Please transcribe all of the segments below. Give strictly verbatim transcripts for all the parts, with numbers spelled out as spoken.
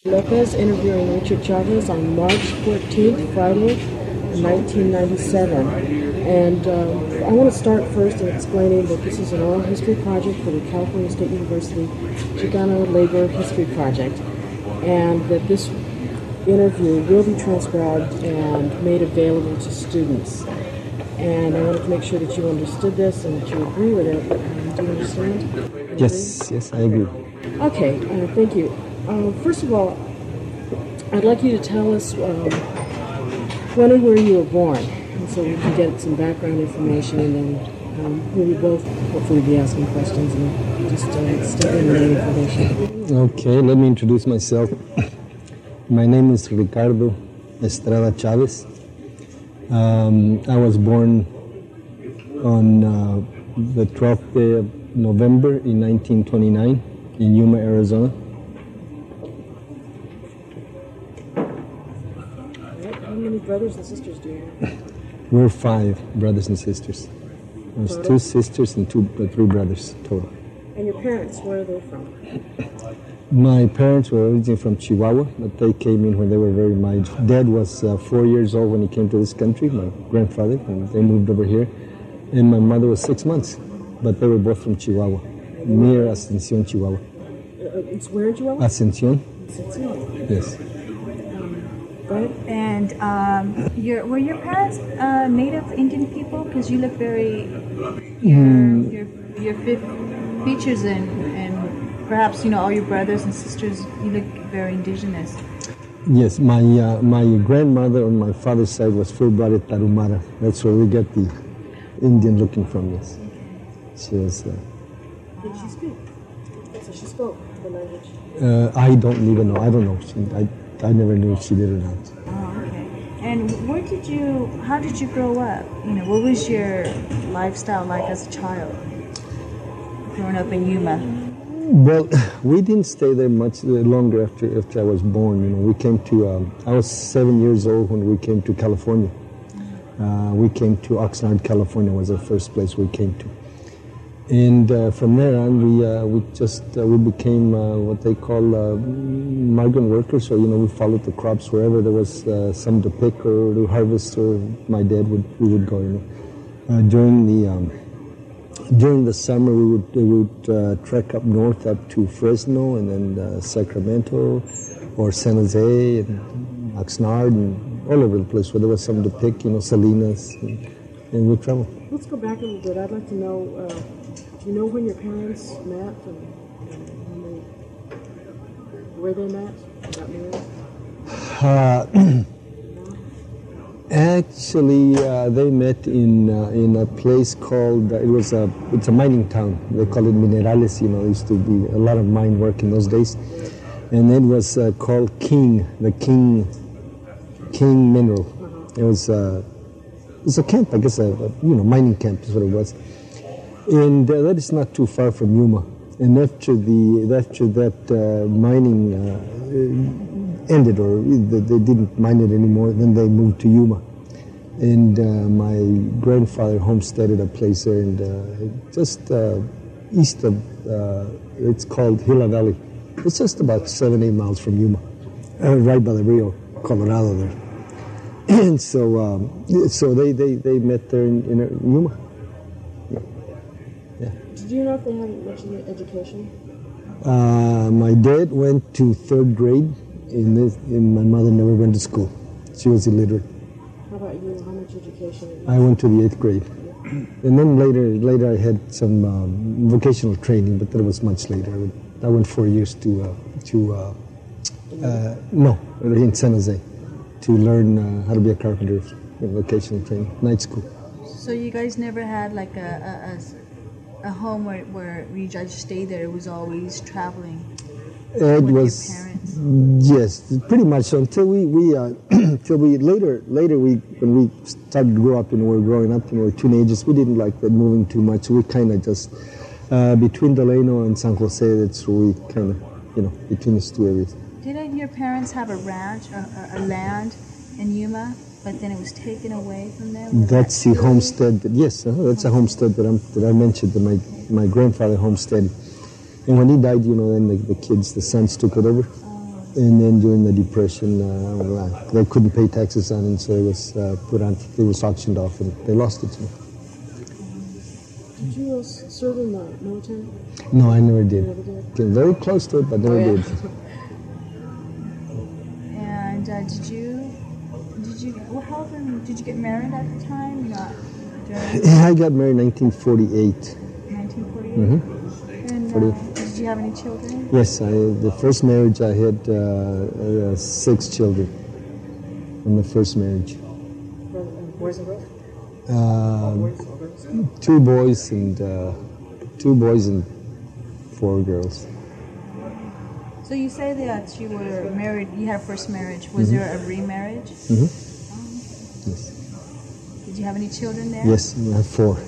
Lopez interviewing Richard Chavez on March fourteenth, Friday, nineteen ninety-seven. And um, I want to start first in explaining that this is an oral history project for the California State University Chicano Labor History Project, and that this interview will be transcribed and made available to students. And I wanted to make sure that you understood this and that you agree with it. Um, do you understand? Yes, yes, I agree. Okay, uh, thank you. Uh, first of all, I'd like you to tell us um, when and where you were born, and so we can get some background information, and then um, we'll both hopefully be asking questions and just uh, step in with the information. Okay, let me introduce myself. My name is Ricardo Estrada Chavez. Um, I was born on uh, the twelfth day of November in nineteen twenty-nine in Yuma, Arizona. How many brothers and sisters do you have? We're five brothers and sisters. There's two sisters and two, uh, three brothers total. And your parents, where are they from? My parents were originally from Chihuahua, but they came in when they were very, my dad was uh, four years old when he came to this country, my grandfather, and they moved over here. And my mother was six months, but they were both from Chihuahua, near Ascension, Chihuahua. Uh, it's where in Chihuahua? Ascension? Ascension. Yes. Um, go ahead. And um, your, were your parents uh, native Indian people? Because you look very, your, Mm. your, your fe- features and, and perhaps, you know, all your brothers and sisters, you look very indigenous. Yes, my uh, my grandmother on my father's side was full-blooded Tarahumara. That's where we get the Indian looking from, yes. She was... Uh, Did she speak? So she spoke the language? uh, I don't even know. I don't know. She, I, I never knew if she did or not. Oh, okay. And where did you, how did you grow up? You know, what was your lifestyle like as a child, growing up in Yuma? Well, we didn't stay there much longer after after I was born. You know, we came to. Um, I was seven years old when we came to California. Uh, we came to Oxnard, California, was the first place we came to, and uh, from there on, we uh, we just uh, we became uh, what they call uh, migrant workers. So you know, we followed the crops wherever there was uh, some to pick or to harvest. Or my dad would we would go. You know, uh, during the um, During the summer, we would, we would uh, trek up north up to Fresno and then uh, Sacramento or San Jose and Oxnard and all over the place where there was something to pick, you know, Salinas, and, and we'd travel. Let's go back a little bit. I'd like to know, uh, do you know when your parents met and, and when they, where they met, got married? Uh, Actually, uh, they met in uh, in a place called, uh, it was a, it's a mining town. They call it Minerales, you know, there used to be a lot of mine work in those days. And it was uh, called King, the King, King Mineral. It was, uh, it was a camp, I guess, a, a you know, mining camp is what it was. And uh, that is not too far from Yuma. And after the after that uh, mining uh, ended, or they didn't mine it anymore, then they moved to Yuma. And uh, my grandfather homesteaded a place there, and uh, just uh, east of, uh, it's called Gila Valley. It's just about seven, eight miles from Yuma, uh, right by the Rio Colorado there. And so, um, so they, they, they met there in, in Yuma. Yeah. Did you know if they had much education? Uh, my dad went to third grade, and, this, and my mother never went to school. She was illiterate. How about you? How much education? I went to the eighth grade. And then later later I had some um, vocational training, but that was much later. I, would, I went four years to, uh, to uh, uh, no, in San Jose, to learn uh, how to be a carpenter, vocational training, night school. So you guys never had like a, a, a home where, where you just stayed there, it was always traveling? It with was, your parents? Yes, pretty much. So until we, we uh, until we later, later we when we started to grow up and we were growing up and we were teenagers, we didn't like that moving too much. We kind of just uh, between Delano and San Jose, that's where we kind of, you know, between these two areas. Didn't your parents have a ranch, a, a, a land in Yuma, but then it was taken away from them? Was That's that the homestead. That, yes, uh, that's a homestead that, I'm, that I mentioned that my my grandfather homesteaded. And when he died, you know, then the, the kids, the sons took it over. Oh, And then during the Depression, uh, well, they couldn't pay taxes on it, so it was uh, put on, it was auctioned off, and they lost it. So. Did you uh, serve in the military? No, I never did. You never did? Came very close to it, but never Oh, yeah. did. And uh, did you, did you, well, how often, did you get married at the time? Not during Yeah, I got married in nineteen forty-eight. nineteen forty-eight? Mm-hmm. And forty. uh, did you have any children? Yes, I, the first marriage I had uh, uh, six children from the first marriage. Boys and girls? Um, Boys or girls? two boys and uh, two boys and four girls. So you say that you were married, you had a first marriage. Was Mm-hmm. there a remarriage? Mm-hmm. Um, Yes. did you have any children there? Yes, I have four.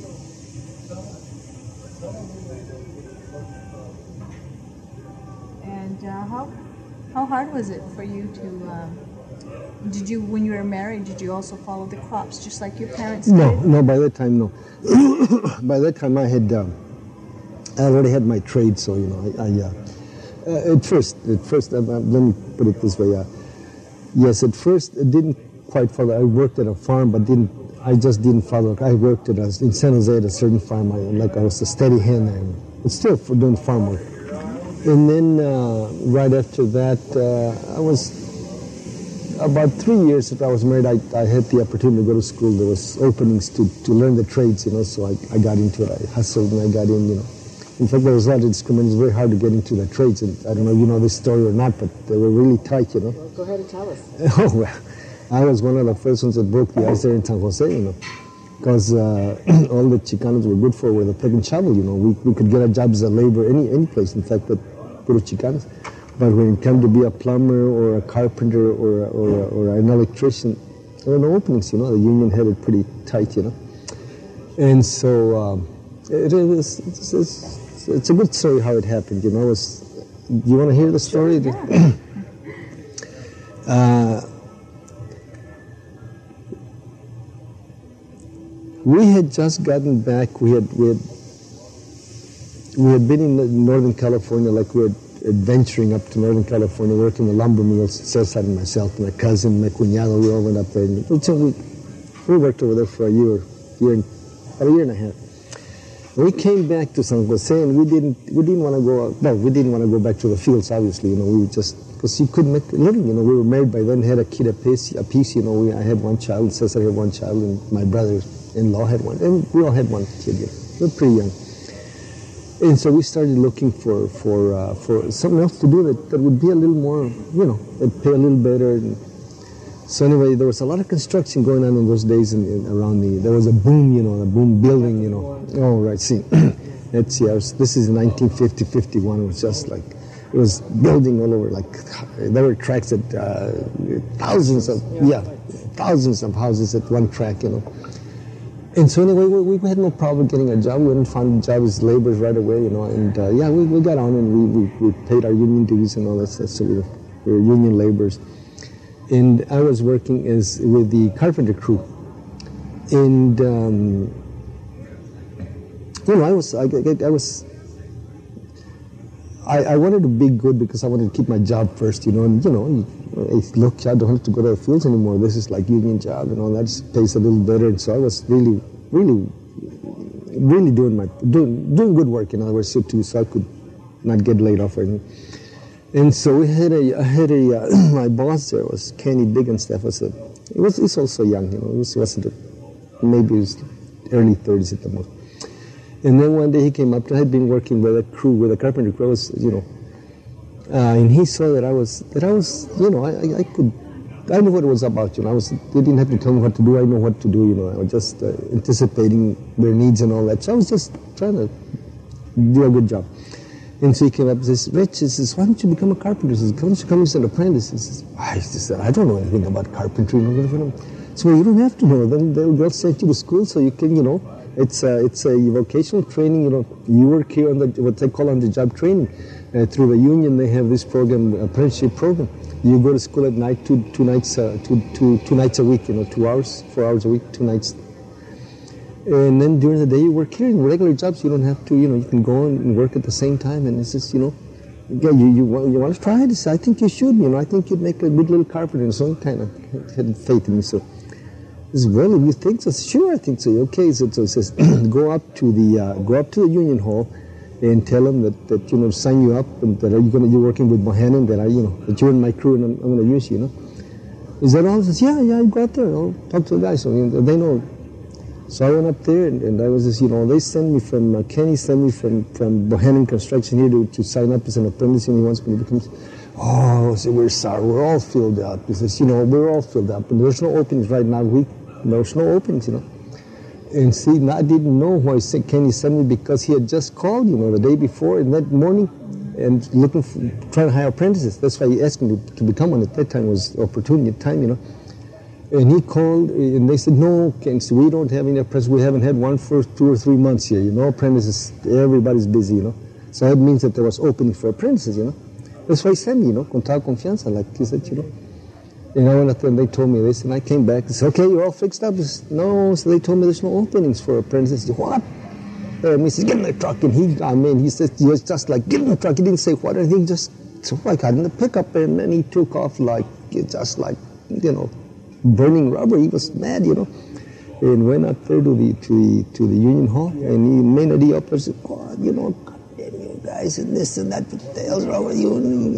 And uh, how how hard was it for you to? Um, did you, when you were married, did you also follow the crops just like your parents did? No, no. By that time, no. By that time, I had um, I already had my trade, so you know, I. I uh, uh, at first, at first, uh, uh, let me put it this way. Uh, yes, at first, it didn't quite follow. I worked at a farm, but didn't. I just didn't follow. I worked at a, in San Jose at a certain farm. I, like I was a steady hand there, but still for doing farm work. And then uh, right after that, uh, I was about three years after I was married. I, I had the opportunity to go to school. There was openings to, to learn the trades, you know. So I, I got into it. I hustled and I got in, you know. In fact, there was a lot of discrimination. It was very hard to get into the trades. And I don't know if you know this story or not, but they were really tight, you know. Well, go ahead and tell us. Oh well, I was one of the first ones that broke the ice there in San Jose, you know. Because uh, all the Chicanos were good for were the pick and shovel, you know. We, we could get a job as a laborer any any place, in fact, but puro Chicanos. But when it came to be a plumber or a carpenter or a, or, a, or an electrician, there were no openings, you know. The union had it pretty tight, you know. And so um, it, it was, it's, it's, it's a good story how it happened, you know. It was, you want to hear the story? Sure, yeah. uh, We had just gotten back. We had we had we had been in Northern California, like we were adventuring up to Northern California, working the lumber mills. Cesar and myself, my cousin, my cuñado, we all went up there. And so we we worked over there for a year, year, and, about a year and a half. And we came back to San Jose, and we didn't we didn't want to go out. No, we didn't want to go back to the fields. Obviously, you know, we just because you couldn't make a living. You know, we were married by then, had a kid a piece. A piece you know, we, I had one child. Cesar had one child, and my brother in-law had one, and we all had one kid. You know. We were pretty young, and so we started looking for for uh, for something else to do that, that would be a little more, you know, that pay a little better. And so anyway, there was a lot of construction going on in those days in, in, around the. There was a boom, you know, a boom building, you know. Oh right, see, let's see. I was, this is nineteen fifty, fifty-one. It was just like it was building all over. Like there were tracks at uh, thousands of yeah, thousands of houses at one track, you know. And so anyway, we, we had no problem getting a job. We hadn't found a job as laborers right away, you know. And uh, yeah, we, we got on and we, we, we paid our union dues and all that stuff. So we were, we were union laborers. And I was working as with the carpenter crew. And um, you know, I was I, I, I was I, I wanted to be good because I wanted to keep my job first, you know. And you know, look, I don't have to go to the fields anymore. This is like union job, you know. That just pays a little better. And so I was really, really, really doing my doing doing good work. In other words, so too, so I could not get laid off or anything. And so we had a, I had a, uh, my boss there was Kenny Biggenstaff. Was a, he was, he's also young, you know. He was, wasn't a, maybe he was early thirties at the most. And then one day he came up to, I had been working with a crew, with a carpenter crew, I was, you know, uh, and he saw that I was, that I was, you know, I, I, I could, I knew what it was about, you know. I was, they didn't have to tell me what to do. I know what to do, you know. I was just uh, anticipating their needs and all that. So I was just trying to do a good job. And so he came up and says, Rich, he says, why don't you become a carpenter? He says, why don't you come as an apprentice? He says, I, said, I don't know anything about carpentry. So well, you don't have to know. Then they'll, they'll send you to school so you can, you know, it's a, it's a vocational training, you know. You work here on the, what they call on-the-job training. Uh, through the union, they have this program, apprenticeship program. You go to school at night, two, two nights, uh, two, two, two nights a week, you know, two hours, four hours a week, two nights. And then during the day you work here in regular jobs. You don't have to, you know, you can go and work at the same time. And it's just, you know, yeah, you, you, want, you want to try this? I think you should, you know, I think you'd make a good little carpenter. And so he kind of had faith in me. So he said, well, if you think so, sure, I think so. Okay, so, so he says, go up to the, uh, go up to the union hall and tell them that, that, you know, sign you up and that you're going to, you're working with Bohannon, that I, you know, that you're in my crew and I'm, I'm going to use you, you know. Is that all? He says, yeah, yeah, I go out there, I'll talk to the guys. So, you know, they know. So I went up there, and, and I was just, you know, they sent me from, uh, Kenny sent me from, from Bohannon Construction here to, to sign up as an apprentice, and he wants me to become, oh, so we're sorry, we're all filled up. He says, you know, we're all filled up, and there's no openings right now. We, there's no openings, you know. And see, I didn't know why Kenny sent me, because he had just called, you know, the day before, and that morning, and looking for, trying to hire apprentices. That's why he asked me to, to become one. At that time was opportunity time, you know. And he called, and they said, no, Ken, so we don't have any apprentices. We haven't had one for two or three months here. You know, apprentices, everybody's busy, you know. So that means that there was opening for apprentices, you know. That's why he sent me, you know, con toda confianza, like he said, you know. And I went up there, and they told me this, and I came back and said, okay, you're all fixed up. Said, no, so they told me there's no openings for apprentices. Said, what? And he said, get in the truck. And he, I mean, he said, he was just like, get in the truck. He didn't say what, and he just, so I got in the pickup, and then he took off like, just like, you know, burning rubber. He was mad, you know, and went up there to the to the to the union hall, and he made it up and said, God, you know, God damn you guys, and this and that, what the hell's wrong with you?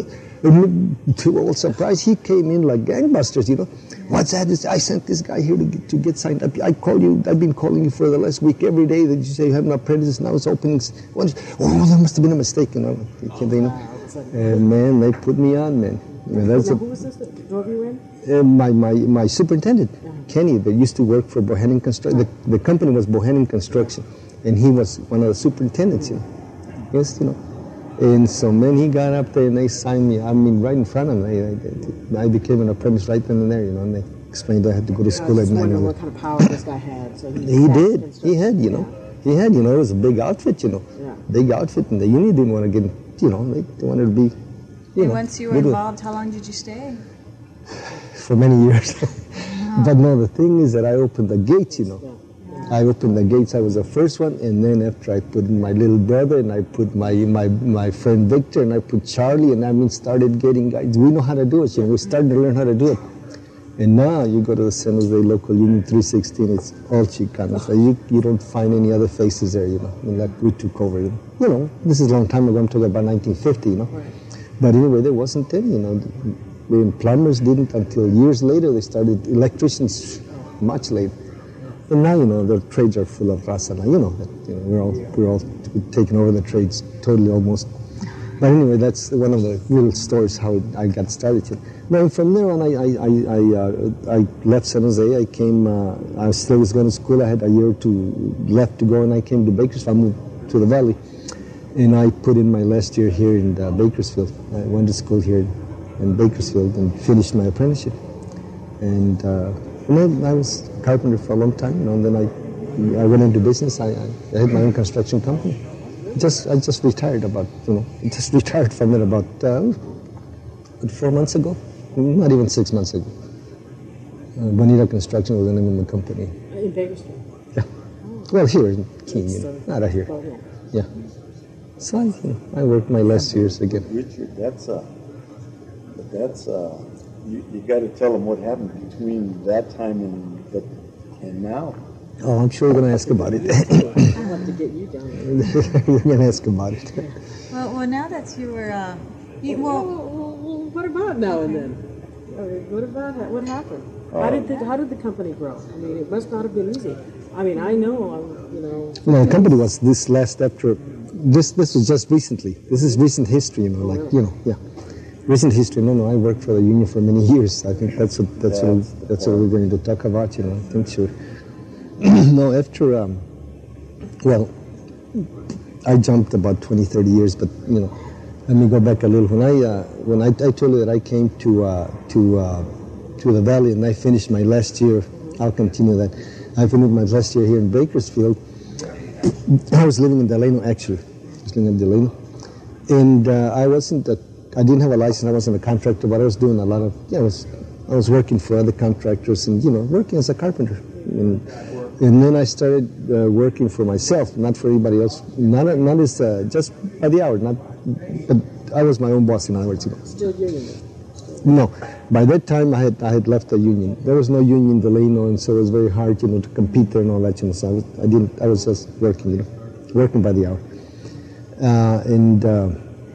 And to all surprise, he came in like gangbusters, you know. What's that? I sent this guy here to get, to get signed up. I call you. I've been calling you for the last week every day. That you say you have an apprentice. Now it's openings. Oh, there must have been a mistake, you know. You know? And man, they put me on, man. I mean, that's now, a, who was this that drove you in? Uh, my, my, my superintendent, yeah. Kenny, that used to work for Bohannon Construction. The, the company was Bohannon Construction, and he was one of the superintendents, you know. Yes, you know. And so, man, he got up there and they signed me, I mean, right in front of me. I, I became an apprentice right then and there, you know, and they explained I had to go to school I was at just nine. wondering what kind of power this guy had. So he he did. He had, you know. Yeah. He had, you know, it was a big outfit, you know. Yeah. Big outfit, and the union didn't want to get, you know, they, they wanted to be, you and know. Once you were involved, how long did you stay? For many years. But no, the thing is that I opened the gates, you know. Yeah. Yeah. I opened the gates. I was the first one, and then after I put in my little brother, and I put my my my friend Victor, and I put Charlie, and I mean started getting guys. We know how to do it, you know. We started to learn how to do it. And now you go to the San Jose local Union three sixteen, it's all Chicanos. So you, you don't find any other faces there, you know. I mean, like we took over, you know. This is a long time ago. I'm talking about nineteen fifty, you know. Right. But anyway, there wasn't any, you know. The plumbers didn't until years later. They started electricians much later. And now, you know, the trades are full of raza now. You know that, you know, we're all we're all taking over the trades totally almost. But anyway, that's one of the real stories how I got started. Now from there on, I I I, I, uh, I left San Jose. I came. Uh, I still was going to school. I had a year or two left to go, and I came to Bakersfield. I moved to the Valley, and I put in my last year here in uh, Bakersfield. I went to school here in Bakersfield and finished my apprenticeship. And, uh, and then I was a carpenter for a long time, you know, and then I I went into business. I, I, I had my own construction company. Just I just retired about, you know, just retired from it about uh, four months ago, not even six months ago. Uh, Bonita Construction was the name of the company. In Bakersfield? Yeah. Oh. Well, here in Keene, you know, not out here. Oh, yeah. yeah. So I, you know, I worked my last years again. Richard, that's uh, that's uh, you, you got to tell them what happened between that time and the, and now. Oh, I'm sure you're going to ask about it. I want to get you down there. You're going to ask about it. Well, well, now that you were, uh, you, well, well, well, well, what about now and then? I mean, what about what happened? How did the how did the company grow? I mean, it must not have been easy. I mean, I know, you know. No, the company was this last after. This this was just recently. This is recent history, you know, like you know, yeah, recent history. No, no, I worked for the union for many years. I think that's what that's yeah, what that's what we're going to talk about. You know, I think sure. No, after um, well, I jumped about twenty, thirty years, but you know, let me go back a little. When I uh, when I, I told you that I came to uh, to uh, to the Valley and I finished my last year, I'll continue that. I finished my last year here in Bakersfield. I was living in Delano actually. I was living in Delano, and uh, I wasn't. A, I didn't have a license. I wasn't a contractor, but I was doing a lot of. Yeah, I was. I was working for other contractors and you know working as a carpenter. And, And then I started uh, working for myself, not for anybody else. Not, not as uh, just by the hour. Not, but I was my own boss, in other words. You know. Still union then? No, by that time I had I had left the union. There was no union in Delano, and so it was very hard, you know, to compete there and all that. You know, so I, was, I didn't. I was just working, you know, working by the hour. Uh, and uh,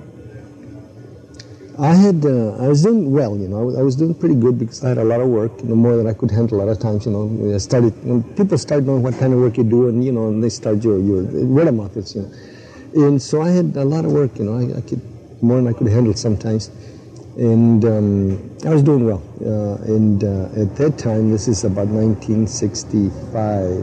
I had uh, I was doing well, you know. I was, I was doing pretty good because I had a lot of work, you know, more than I could handle a lot of times. You know, I started when people start knowing what kind of work you do, and you know, and they start your your word of mouth, it's, you know. And so I had a lot of work, you know. I, I could more than I could handle sometimes. And um, I was doing well. Uh, and uh, at that time, this is about nineteen sixty-five,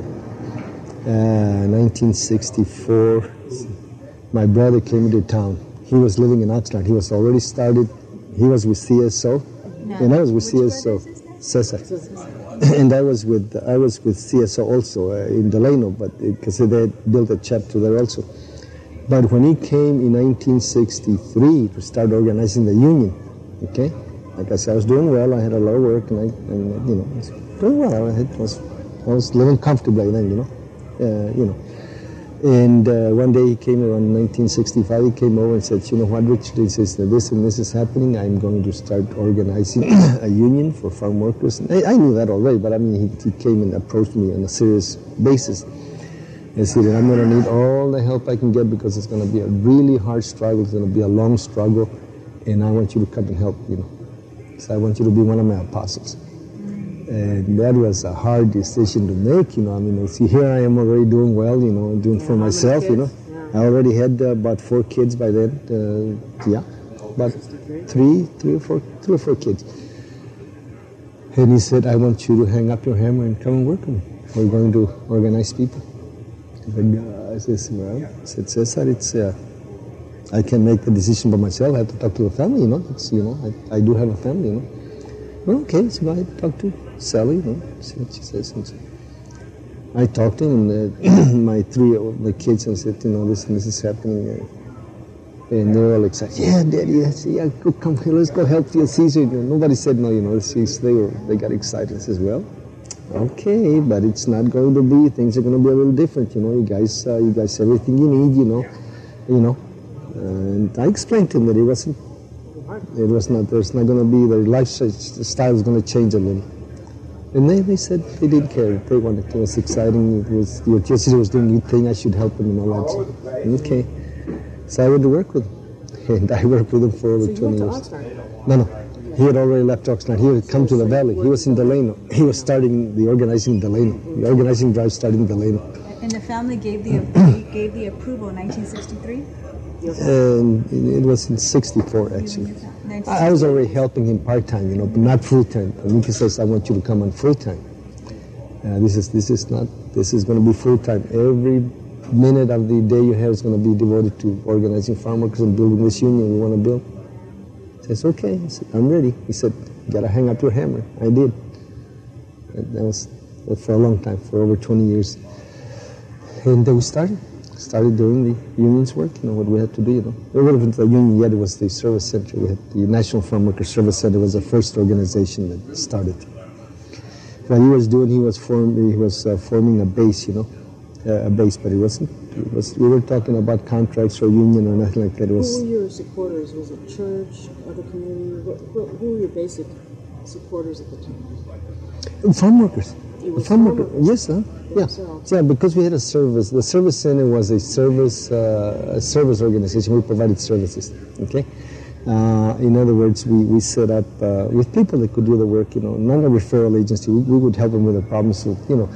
uh, nineteen sixty-four, my brother came into town. He was living in Oxnard. He was already started. He was with C S O, No. and I was with Which C S O. brother is this now? Cesar. And I was with I was with C S O also uh, in Delano, but because they had built a chapter there also. But when he came in nineteen sixty-three to start organizing the union. Okay, like I said, I was doing well. I had a lot of work, and I, and you know, I was doing well. I, had, was, I was living comfortably then, you know, uh, you know. And uh, one day he came around nineteen sixty-five. He came over and said, "You know what, Richard? He says this and this is happening. I'm going to start organizing a union for farm workers." And I, I knew that already, but I mean, he, he came and approached me on a serious basis. And said, "I'm going to need all the help I can get because it's going to be a really hard struggle. It's going to be a long struggle. And I want you to come and help, you know. So I want you to be one of my apostles." And that was a hard decision to make, you know. I mean, see, here I am already doing well, you know, doing Yeah, for how many myself, you know. kids? Yeah. I already had uh, about four kids by then. Uh, yeah, about three, three or four, three or four kids. And he said, "I want you to hang up your hammer and come and work with me. We're going to organize people." And uh, I said, "Well," I said, "Cesar, it's." Uh, I can't make the decision by myself. I have to talk to the family, you know. It's, you know, I, I do have a family, you know. Well, okay, so I talked to Sally, you know, see what she says. And so I talked to him, and uh, my three of my kids, and said, you know, this and this is happening. Uh, and they're all excited. "Yeah, Daddy, yes, yeah, go, come here, let's go help Phil Caesar." You know, nobody said no, you know. They were, they got excited. I says, "Well, okay, but it's not going to be. Things are going to be a little different, you know. You guys, uh, you guys, everything you need, you know, you know." And I explained to him that it wasn't, it was not, there's not going to be, their lifestyle is going to change a little. And they, they said they didn't care. They wanted it. It was exciting. It was, your sister was doing a good thing. I should help him and all that. Okay. So I went to work with him. And I worked with him for over So you twenty went to years. Oxnard? No, no. He had already left Oxnard. He had come to the valley. He was in Delano. He was starting the organizing in Delano. The organizing drive started in Delano. And the family gave the gave the approval in nineteen sixty-three. And it was in sixty-four, actually. I I was already helping him part-time, you know, but not full-time. And Mickey says, "I want you to come on full-time. Uh, this is this is not, this is going to be full-time. Every minute of the day you have is going to be devoted to organizing farm workers and building this union we want to build." I says, "Okay." I said, "I'm ready." He said, "You got to hang up your hammer." I did. And that was for a long time, for over twenty years. And then we started. Started doing the union's work, you know, what we had to do, you know. It wasn't the union yet, it was the service center. We had the National Farm Worker Service Center was the first organization that started. What he was doing, he was form, he was uh, forming a base, you know, uh, a base, but it wasn't, it was, we weren't talking about contracts or union or nothing like that. It Who was, were your supporters? Was it church, other community? What, what, who were your basic supporters at the time? farm workers. It was farm farm workers. workers Yes, huh? Yeah. themselves. Yeah, because we had a service. The service center was a service, uh, a service organization. We provided services. Okay. Uh, in other words, we, we set up uh, with people that could do the work. You know, not a referral agency. We, we would help them with the problems. With, you know,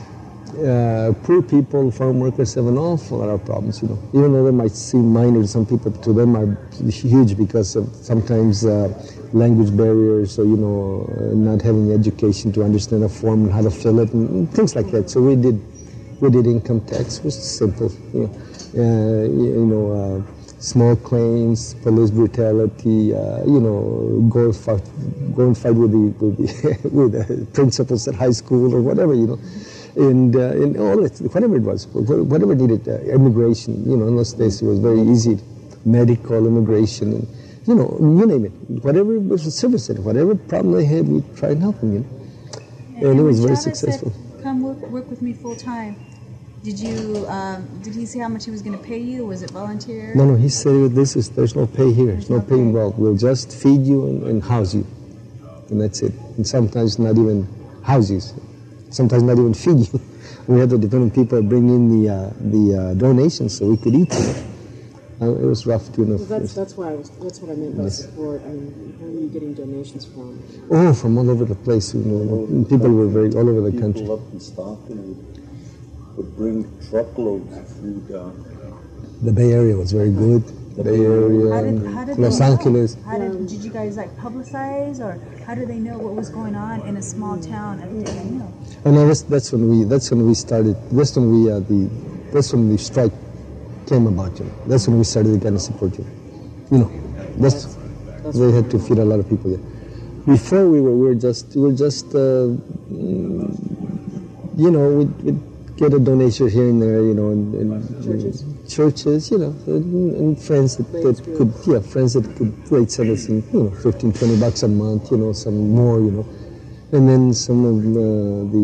uh, poor people, farm workers have an awful lot of problems. You know, even though they might seem minor to some people, to them are huge because of sometimes uh, language barriers, or you know, uh, not having education to understand a form and how to fill it, and, and things like that. So we did, we did income tax. It was simple. You know, uh, you know. Uh, small claims, police brutality, uh, you know, go fight, go and fight with the with the, with the principals at high school or whatever, you know, and uh, and all it, whatever it was, whatever needed, uh, immigration, you know, in those days it was very easy, medical, immigration, and you know, you name it, whatever was a service center, whatever problem they had, we tried and help them, you know, and, and it was very Chavez successful. Said, come work, work with me full time. Did you? Um, did he say how much he was going to pay you? Was it volunteer? No, no, he said this is, there's no pay here, there's no no pay pay. involved. We'll just feed you and, and house you. And that's it. And sometimes not even house you. Sometimes not even feed you. We had to depend on people bring in the uh, the uh, donations so we could eat. You know. Uh, it was rough doing Well, that's it. that's why I was. That's what I meant by Yes. support. I mean, where were you getting donations from? Oh, from all over the place. You know, and people were very all over the country. People up in Stockton would, would bring truckloads of food down. The Bay Area was very good. The Bay Area, How did, how did Los they know? Angeles. How did, did you guys like publicize, or how did they know what was going on in a small town at the time? You know? Oh no, that's, that's when we that's when we started. That's when we uh, the that's when the strike came about. You know, that's when we started to kind of support you. You know, that's, That's they had to feed a lot of people. Yeah. Before we were we were just we were just uh, mm, you know we'd, we'd get a donation here and there. You know, and, and Churches. churches. You know, and, and friends that, that could yeah friends that could like send us in, you know fifteen, twenty bucks a month. You know, some more. You know. And then some of uh, the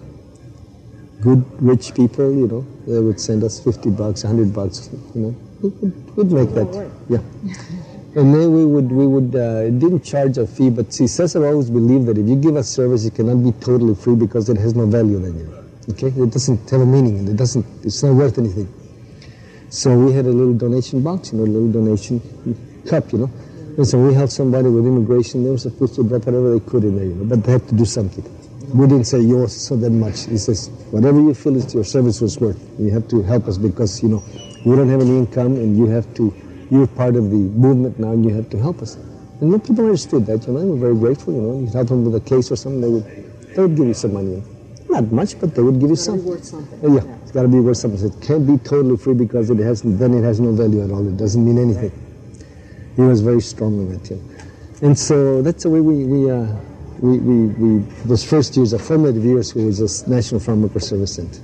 uh, good rich people, you know, they would send us fifty bucks, a hundred bucks, you know, we'd, we'd make that, right. yeah. And then we would, we would, uh, it didn't charge a fee, but see, Cesar always believed that if you give a service, it cannot be totally free because it has no value then, you know, okay? It doesn't have a meaning, it doesn't, it's not worth anything. So we had a little donation box, you know, a little donation cup, you know. And so we helped somebody with immigration. They were supposed to drop whatever they could in there, you know, but they had to do something. We didn't say yours so that much. He says, whatever you feel is your service was worth. You have to help us because, you know, we don't have any income and you have to, you're part of the movement now and you have to help us. And then people understood that, you know, they were very grateful, you know. You help them with a case or something, they would, they would give you some money. You know. Not much, but they would give you It's gotta be something. worth something. Uh, yeah, it's got to be worth something. It can't be totally free because it has, then it has no value at all. It doesn't mean anything. He was very strong on that, yeah. And so that's the way we, we, uh, we, we, we, those first years, the formative years, we was a National Farm Worker Service Center.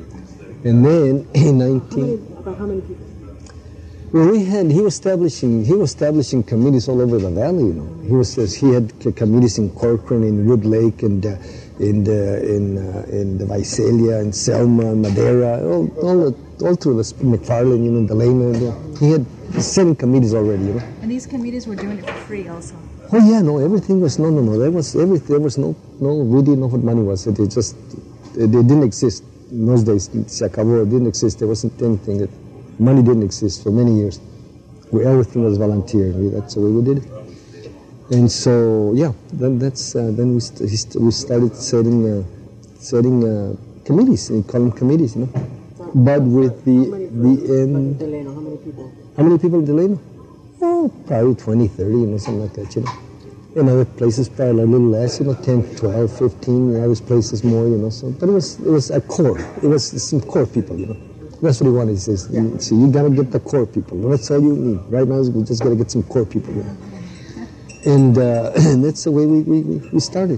And then in How nineteen, many, about how many people? well, we had, he was establishing, he was establishing committees all over the valley, you know. He was, he had c- committees in Corcoran, in Wood Lake, and uh, in the, in, uh, in the Visalia, and Selma, and Madera, all, all, the, all through the McFarland, you know, Delano. You know. He had seven committees already, you know. And these committees were doing it for free also. Oh yeah, no, everything was no, no, no. There was everything. There was no, no. We didn't know what money was. It, it just, it, it didn't exist in those days. Se acabó. It didn't exist. There wasn't anything. That, money didn't exist for many years. We, everything was volunteer. We, that's the way we did it. And so yeah, then that's uh, then we st- we started setting uh, setting uh, committees. We call them committees, you know. But with the How many the end. Like Delano, how many people? How many people in Delano? Oh, probably twenty, thirty, you know, something like that, you know. In other places, probably a little less, you know, ten, twelve, fifteen, in other places more, you know. So, but it was it was a core. It was some core people, you know. That's what he wanted. He says, you, so you got to get the core people. That's all you need. Right now, we just got to get some core people, you know. And, uh, and that's the way we, we, we started.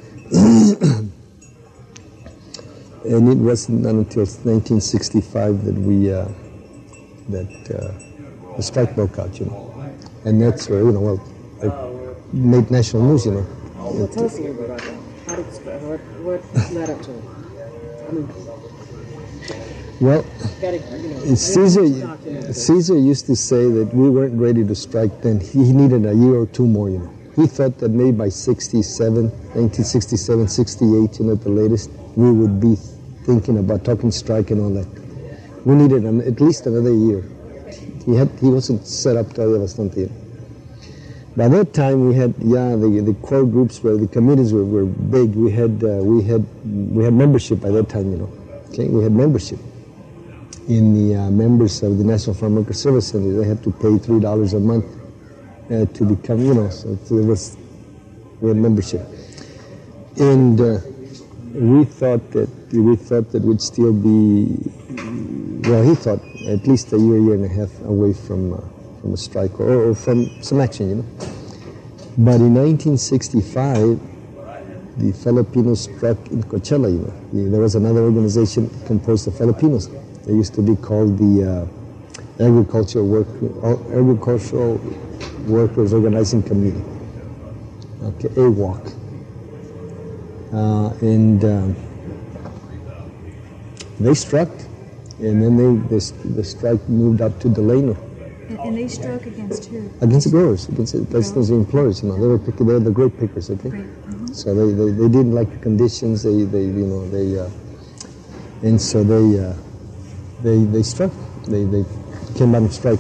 And it wasn't not until nineteen sixty-five that we, uh, that uh, the strike broke out, you know. And that's where, you know, well, I made national news, you know. Well, tell us a little bit about that. How did it spread? What, what led up to it? I mean, Well, gotta, you know, Caesar, documented. Caesar used to say that we weren't ready to strike then. He needed a year or two more, you know. He thought that maybe by sixty-seven, nineteen sixty-seven, sixty-eight, you know, at the latest, we would be thinking about talking strike and all that. We needed an, at least another year. He had, he wasn't set up todavía bastante, you know. By that time, we had, yeah, the, the core groups where the committees were, were big. We had, uh, we had, we had membership by that time, you know. Okay, we had membership. In the uh, members of the National Farm Worker Service Center, they had to pay three dollars a month uh, to become, you know, so it was, we had membership. And uh, we thought that, we thought that we'd still be, well, he thought at least a year, year and a half away from, uh, from a strike or, or from some action, you know. But in nineteen sixty-five, the Filipinos struck in Coachella, you know. The, there was another organization composed of Filipinos. They used to be called the uh, Agricultural Work, Agricultural Workers Organizing Committee. Okay, A W O C. Uh, and um, they struck, And then they, they the strike moved up to Delano. And, and they struck against who? Against the growers, against the, against the employers, you know, they were picking, they were the grape pickers, okay? Grape, mhm. So they, they, they didn't like the conditions, they, they you know, they, uh, and so they, uh, they, they struck, they, they came out and strike.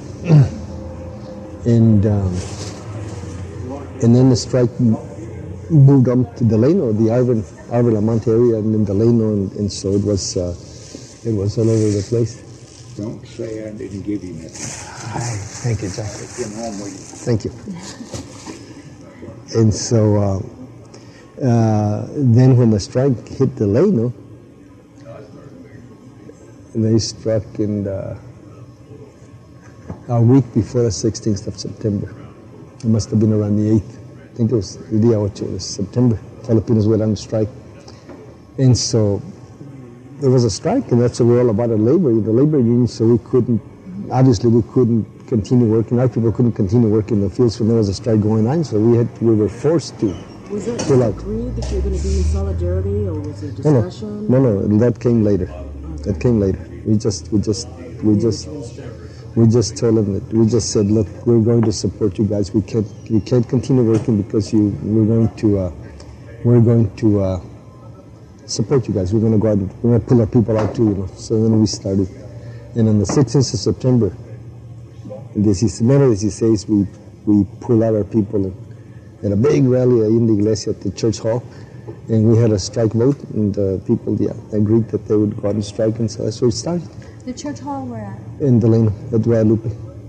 and, um, and then the strike m- moved up to Delano, the Arvin, Arvin Lamont area, and then Delano, and, and so it was, uh, it was all over the place. Don't say I didn't give you nothing. Thank you, Jack. Take him home with you. Thank you. And so uh, uh, then when the strike hit Delano, they struck in the, a week before the sixteenth of September. It must have been around the eighth. I think it was the day it was September. Filipinos went on strike. And so there was a strike, and that's what we're all about, at labor, the labor union, so we couldn't, obviously we couldn't continue working. Our people couldn't continue working in the fields when there was a strike going on, so we had we were forced to. Was that pull out. agreed that you were going to be in solidarity, or was it No, discussion? no, no, no, that came later. That came later. We just, we just, we just, we just told them that, we just said, look, we're going to support you guys. We can't, we can't continue working because you, we're going to, uh, we're going to uh, support you guys. We're going to go out, we're going to pull our people out too, you know. So then we started. And on the sixteenth of September, Enero dieciséis, we, we pulled out our people and, at a big rally in the iglesia at the church hall, and we had a strike vote, and uh, people yeah, agreed that they would go out and strike, and so that's where it started. The church hall where at? In Delano, at Guadalupe.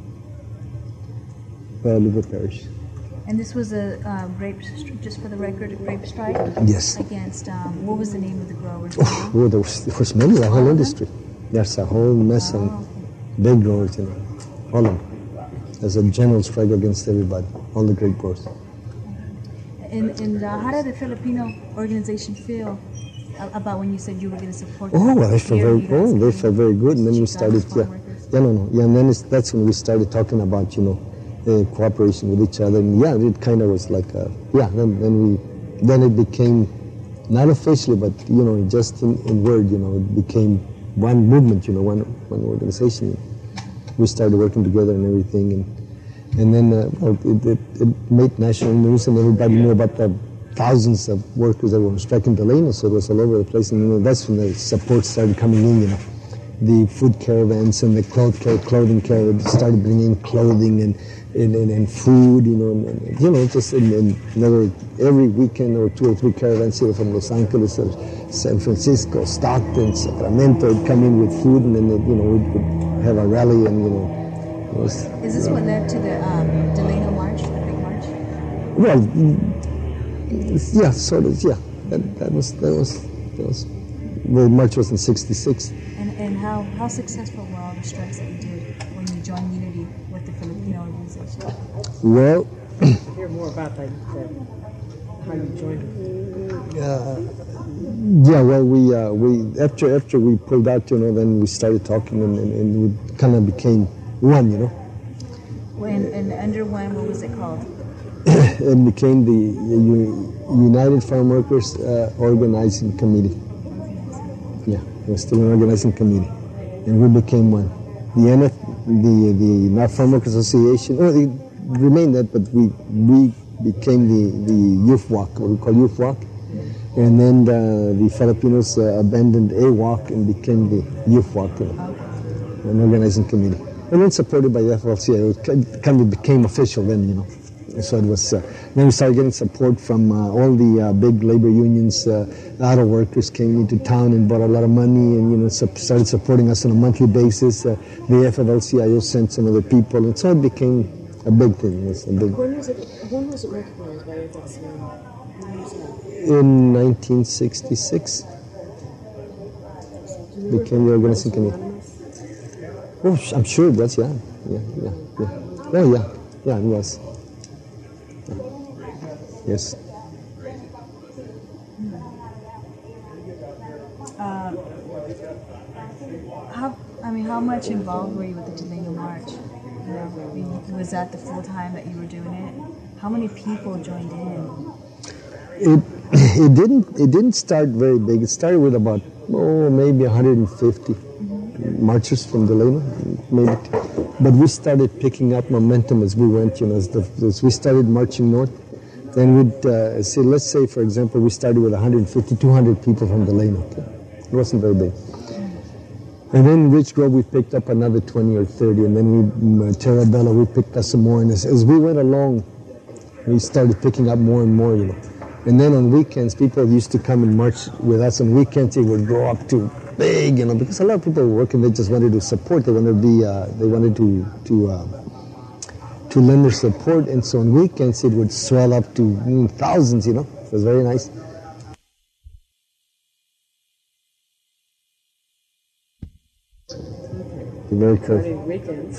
Guadalupe Parish. And this was a um, rape, stri- just for the record, a rape strike? Yes. Against, um, what was the name of the growers? Oh, there was, there was many, the whole industry. There's a whole mess of big growers, you know, all of them. There's a general strike against everybody, all the great growers. And, and uh, how did the Filipino organization feel a- about when you said you were going to support Oh, them? well, they felt Here, very, you guys oh, they came felt very good, and then we to started, Chicago yeah, farm workers. yeah, no, no, yeah, and then it's, that's when we started talking about, you know, uh, cooperation with each other, and yeah, it kind of was like, a, yeah, then, then we, then it became, not officially, but, you know, just in, in word, you know, it became one movement, you know, one, one organization. We started working together and everything, and, and then, uh, well, it, it, it made national news, and everybody knew about the thousands of workers that were striking Delano, so it was all over the place, and you know, that's when the support started coming in, you know. The food caravans and the cloth, clothing caravans started bringing in clothing and, and, and, and food, you know, and, and, you know, just in, in another, every weekend there were two or three caravans here from Los Angeles, or San Francisco, Stockton, Sacramento would come in with food, and then, you know, we would have a rally, and, you know, it was... Is this what led to the um, Delano March, the big march? Well, yeah, sort of, yeah. That, that was, that was, that was, the march was in sixty-six. And, and how, how successful were all the strikes that you did when you joined Unity with the Filipino organization? Well, Hear more about that, that how you joined it. uh, yeah, well, we, uh, we, after, after we pulled out, you know, then we started talking, and, and, and we kind of became one, you know. When, and under when, what was it called? It became the U- United Farm Workers uh, Organizing Committee. Yeah, it was still an organizing committee, and we became one. The N F, the the North Farm Workers Association, oh, it remained that, but we we became the the Youth Walk, what we call Youth Walk, and then the, the Filipinos uh, abandoned A Walk and became the Youth Walk, you know, an organizing committee, and then supported by the F L C I O. It kind of became official then, you know. So it was, uh, then we started getting support from uh, all the uh, big labor unions. Uh, auto workers came into town and brought a lot of money, and, you know, su- started supporting us on a monthly basis. Uh, the F L C I O sent some of the people, and so it became a big thing. It was a big, When was it, when was it recognized by F L C I O? When was that? in nineteen sixty-six, Do you became the remember? organizing Was it committee. unanimous? Oh, sh- I'm sure it was, yeah, yeah, yeah, yeah. Oh, yeah, yeah, it was. Yeah. Yes. How, I mean, how much involved were you with the Delano March? You know, I mean, was that the full time that you were doing it? How many people joined in? It it didn't it didn't start very big. It started with about oh maybe one hundred fifty, marchers from Delano, maybe. But we started picking up momentum as we went, you know, as, the, as we started marching north. Then we'd uh, say, let's say, for example, we started with one hundred fifty, two hundred people from Delano. Okay? It wasn't very big. And then in Rich Grove, we picked up another twenty or thirty, and then we, uh, Terrabella, we picked up some more. And as, as we went along, we started picking up more and more, you know. And then on weekends, people used to come and march with us. On weekends, it would grow up to big, you know, because a lot of people were working. They just wanted to support. They wanted to be, uh, they wanted to to uh, to lend their support. And so on weekends, it would swell up to mm, thousands, you know. It was very nice. Very careful. Weekends.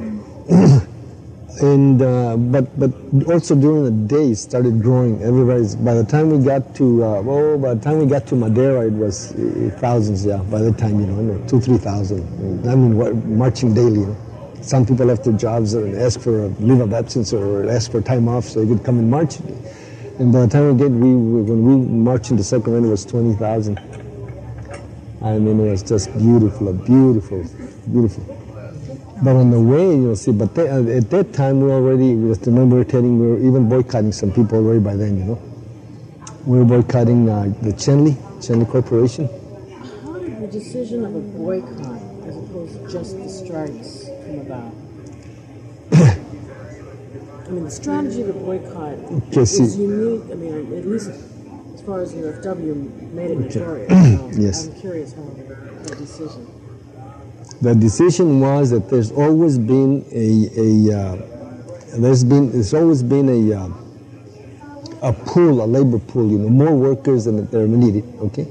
And uh, but but also during the day it started growing. Everybody's by the time we got to uh, oh by the time we got to Madera, it was uh, thousands. Yeah, by the time you know, two three thousand. I mean, what, marching daily. You know. Some people left their jobs and asked for a leave of absence or asked for time off so they could come and march. And by the time we get we when we marched into Sacramento, it was twenty thousand. I mean, it was just beautiful, beautiful, beautiful. But on the way, you'll see, but they, uh, at that time, we already, we just remember telling, we were even boycotting some people already by then, you know. We were boycotting uh, the Chenley, Chenley Corporation. How did the decision of a boycott, as opposed to just the strikes, come about? I mean, the strategy of the boycott Okay, is see. unique. I mean, at least as far as the U F W made it notorious. So Yes. I'm curious how that decision. The decision was that there's always been a, a uh, there's been there's always been a uh, a pool, a labor pool, you know, more workers than that are needed. Okay.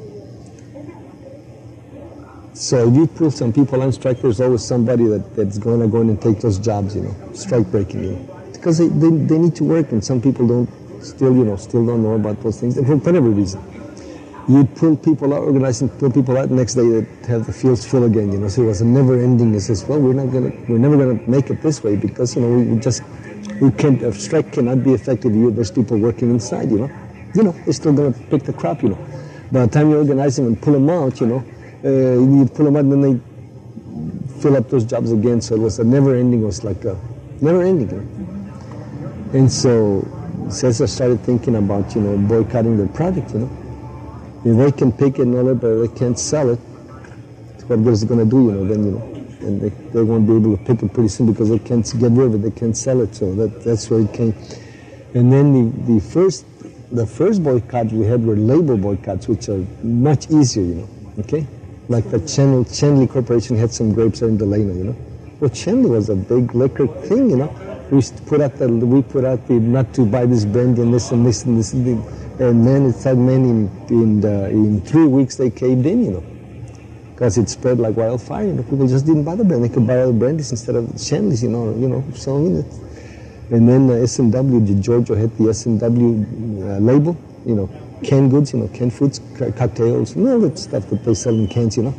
So if you pull some people on strike, there's always somebody that, that's going to go in and take those jobs, you know, strike breaking, you know, because they, they, they need to work, and some people don't still, you know, still don't know about those things, and for whatever reason. You'd pull people out, organize and pull people out. The next day, they'd have the fields full again. You know, so it was a never-ending. It says, well, we're not gonna, we're never gonna make it this way because you know we, we just, we can't. A strike cannot be effective if you, there's people working inside. You know, you know, they're still gonna pick the crop. You know, by the time you organize them and pull them out, you know, uh, you pull them out and then they fill up those jobs again. So it was a never-ending. It was like a never-ending. You know? And so Cesar started thinking about you know boycotting the project. You know. If they can pick it and all that, but they can't sell it, what good is it going to do, you know, then, you know, and they, they won't be able to pick it pretty soon because they can't get rid of it, they can't sell it, so that, that's where it came. And then the, the first the first boycotts we had were labor boycotts, which are much easier, you know, okay? Like the Chenley, Chenley Corporation had some grapes there in Delano, you know. Well, Chenley was a big liquor thing, you know. We used to put out the, we put out the, not to buy this brandy and this and this and this and this. And man, it's like man, in in, the, in three weeks they caved in, you know, because it spread like wildfire. You know, people just didn't buy the brand; they could buy other brandies instead of Chenleys, you know, you know. So, you know. And then uh, S and W, Giorgio had the S and W uh, label, you know, canned goods, you know, canned foods, c- cocktails, and all that stuff that they sell in cans, you know.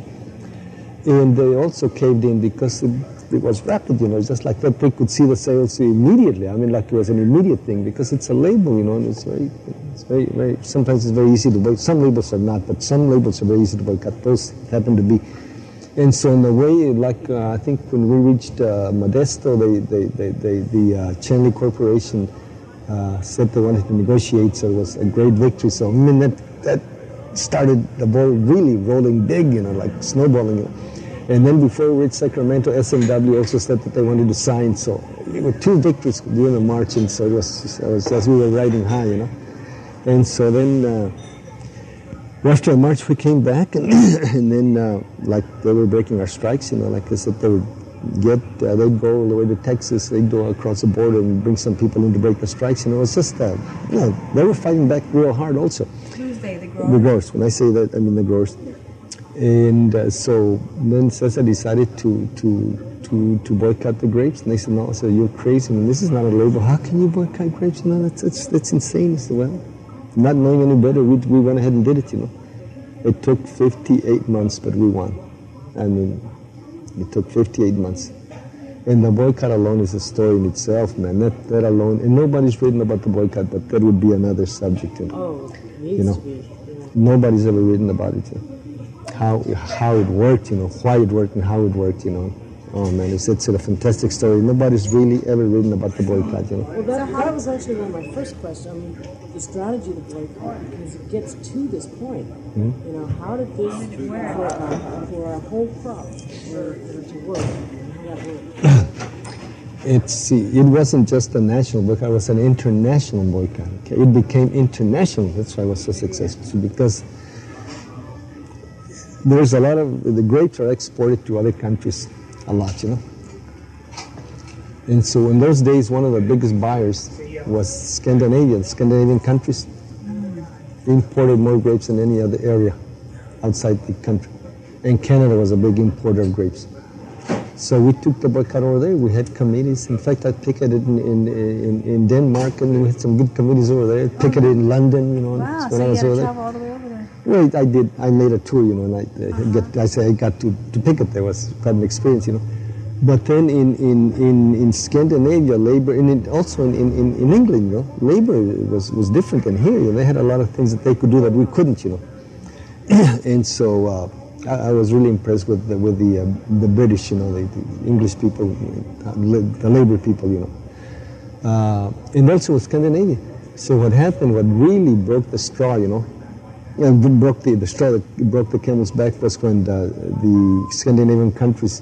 And they also caved in because it, it was rapid, you know, just like that. They could see the sales immediately. I mean, like it was an immediate thing because it's a label, you know, and it's very, it's very, very. Sometimes it's very easy to boycott. Some labels are not, but some labels are very easy to boycott. Those happen to be. And so in a way, like uh, I think when we reached uh, Modesto, they, they, they, they, the uh, Chenley Corporation uh, said they wanted to negotiate, so it was a great victory. So I mean that that started the ball really rolling big, you know, like snowballing. You know. And then before we reached Sacramento, S and W also said that they wanted to sign. So there were two victories during the march, and so it was, it was as we were riding high, you know. And so then uh, after the march, we came back, and, and then uh, like they were breaking our strikes, you know, like I said, they would get, uh, they'd go all the way to Texas, they'd go across the border and bring some people in to break the strikes. And it was just, uh, you know, they were fighting back real hard also. Who's they, the growers? The growers. When I say that, I mean the growers. And uh, so then Cesar decided to, to to to boycott the grapes. And they said, no, so you're crazy. I mean, this is not a label. How can you boycott grapes? You know, that's, that's, that's insane. I said, well, not knowing any better, we, we went ahead and did it, you know. It took fifty-eight months, but we won. I mean, it took fifty-eight months. And the boycott alone is a story in itself, man. That, that alone, and nobody's written about the boycott, but that would be another subject, you know. Oh, it needs You know, to be. Yeah. Nobody's ever written about it, you know. how how it worked, you know, why it worked and how it worked, you know. Oh man, it's, it's a fantastic story. Nobody's really ever written about the boycott, you know. Well, that, that was actually one of my first questions. I mean, the strategy of the boycott, because it gets to this point. Mm-hmm. You know, how did this, for, uh, for a whole crop, for, for it to work, and how that worked? It's, see, it wasn't just a national boycott, it was an international boycott. Okay? It became international. That's why it was so successful, because there's a lot of, the grapes are exported to other countries a lot, you know. And so in those days, one of the biggest buyers was Scandinavia, Scandinavian countries imported more grapes than any other area outside the country. And Canada was a big importer of grapes. So we took the boycott over there. We had committees. In fact, I picketed in, in, in, in Denmark, and we had some good committees over there. Picketed in London, you know, Wow, when so I you was had over to there. travel all the way over there. Well, I did. I made a tour, you know, and I, uh, get, I say I got to, to picket there. Was quite an experience, you know. But then in, in, in, in Scandinavia, labor, and in, also in, in, in England, you know, labor was, was different than here. You know, they had a lot of things that they could do that we couldn't, you know. And so uh, I, I was really impressed with the, with the, uh, the British, you know, the, the English people, the labor people, you know. Uh, and also with Scandinavia. So what happened, what really broke the straw, you know, yeah, broke the, the straw that broke the camel's back was when the, the Scandinavian countries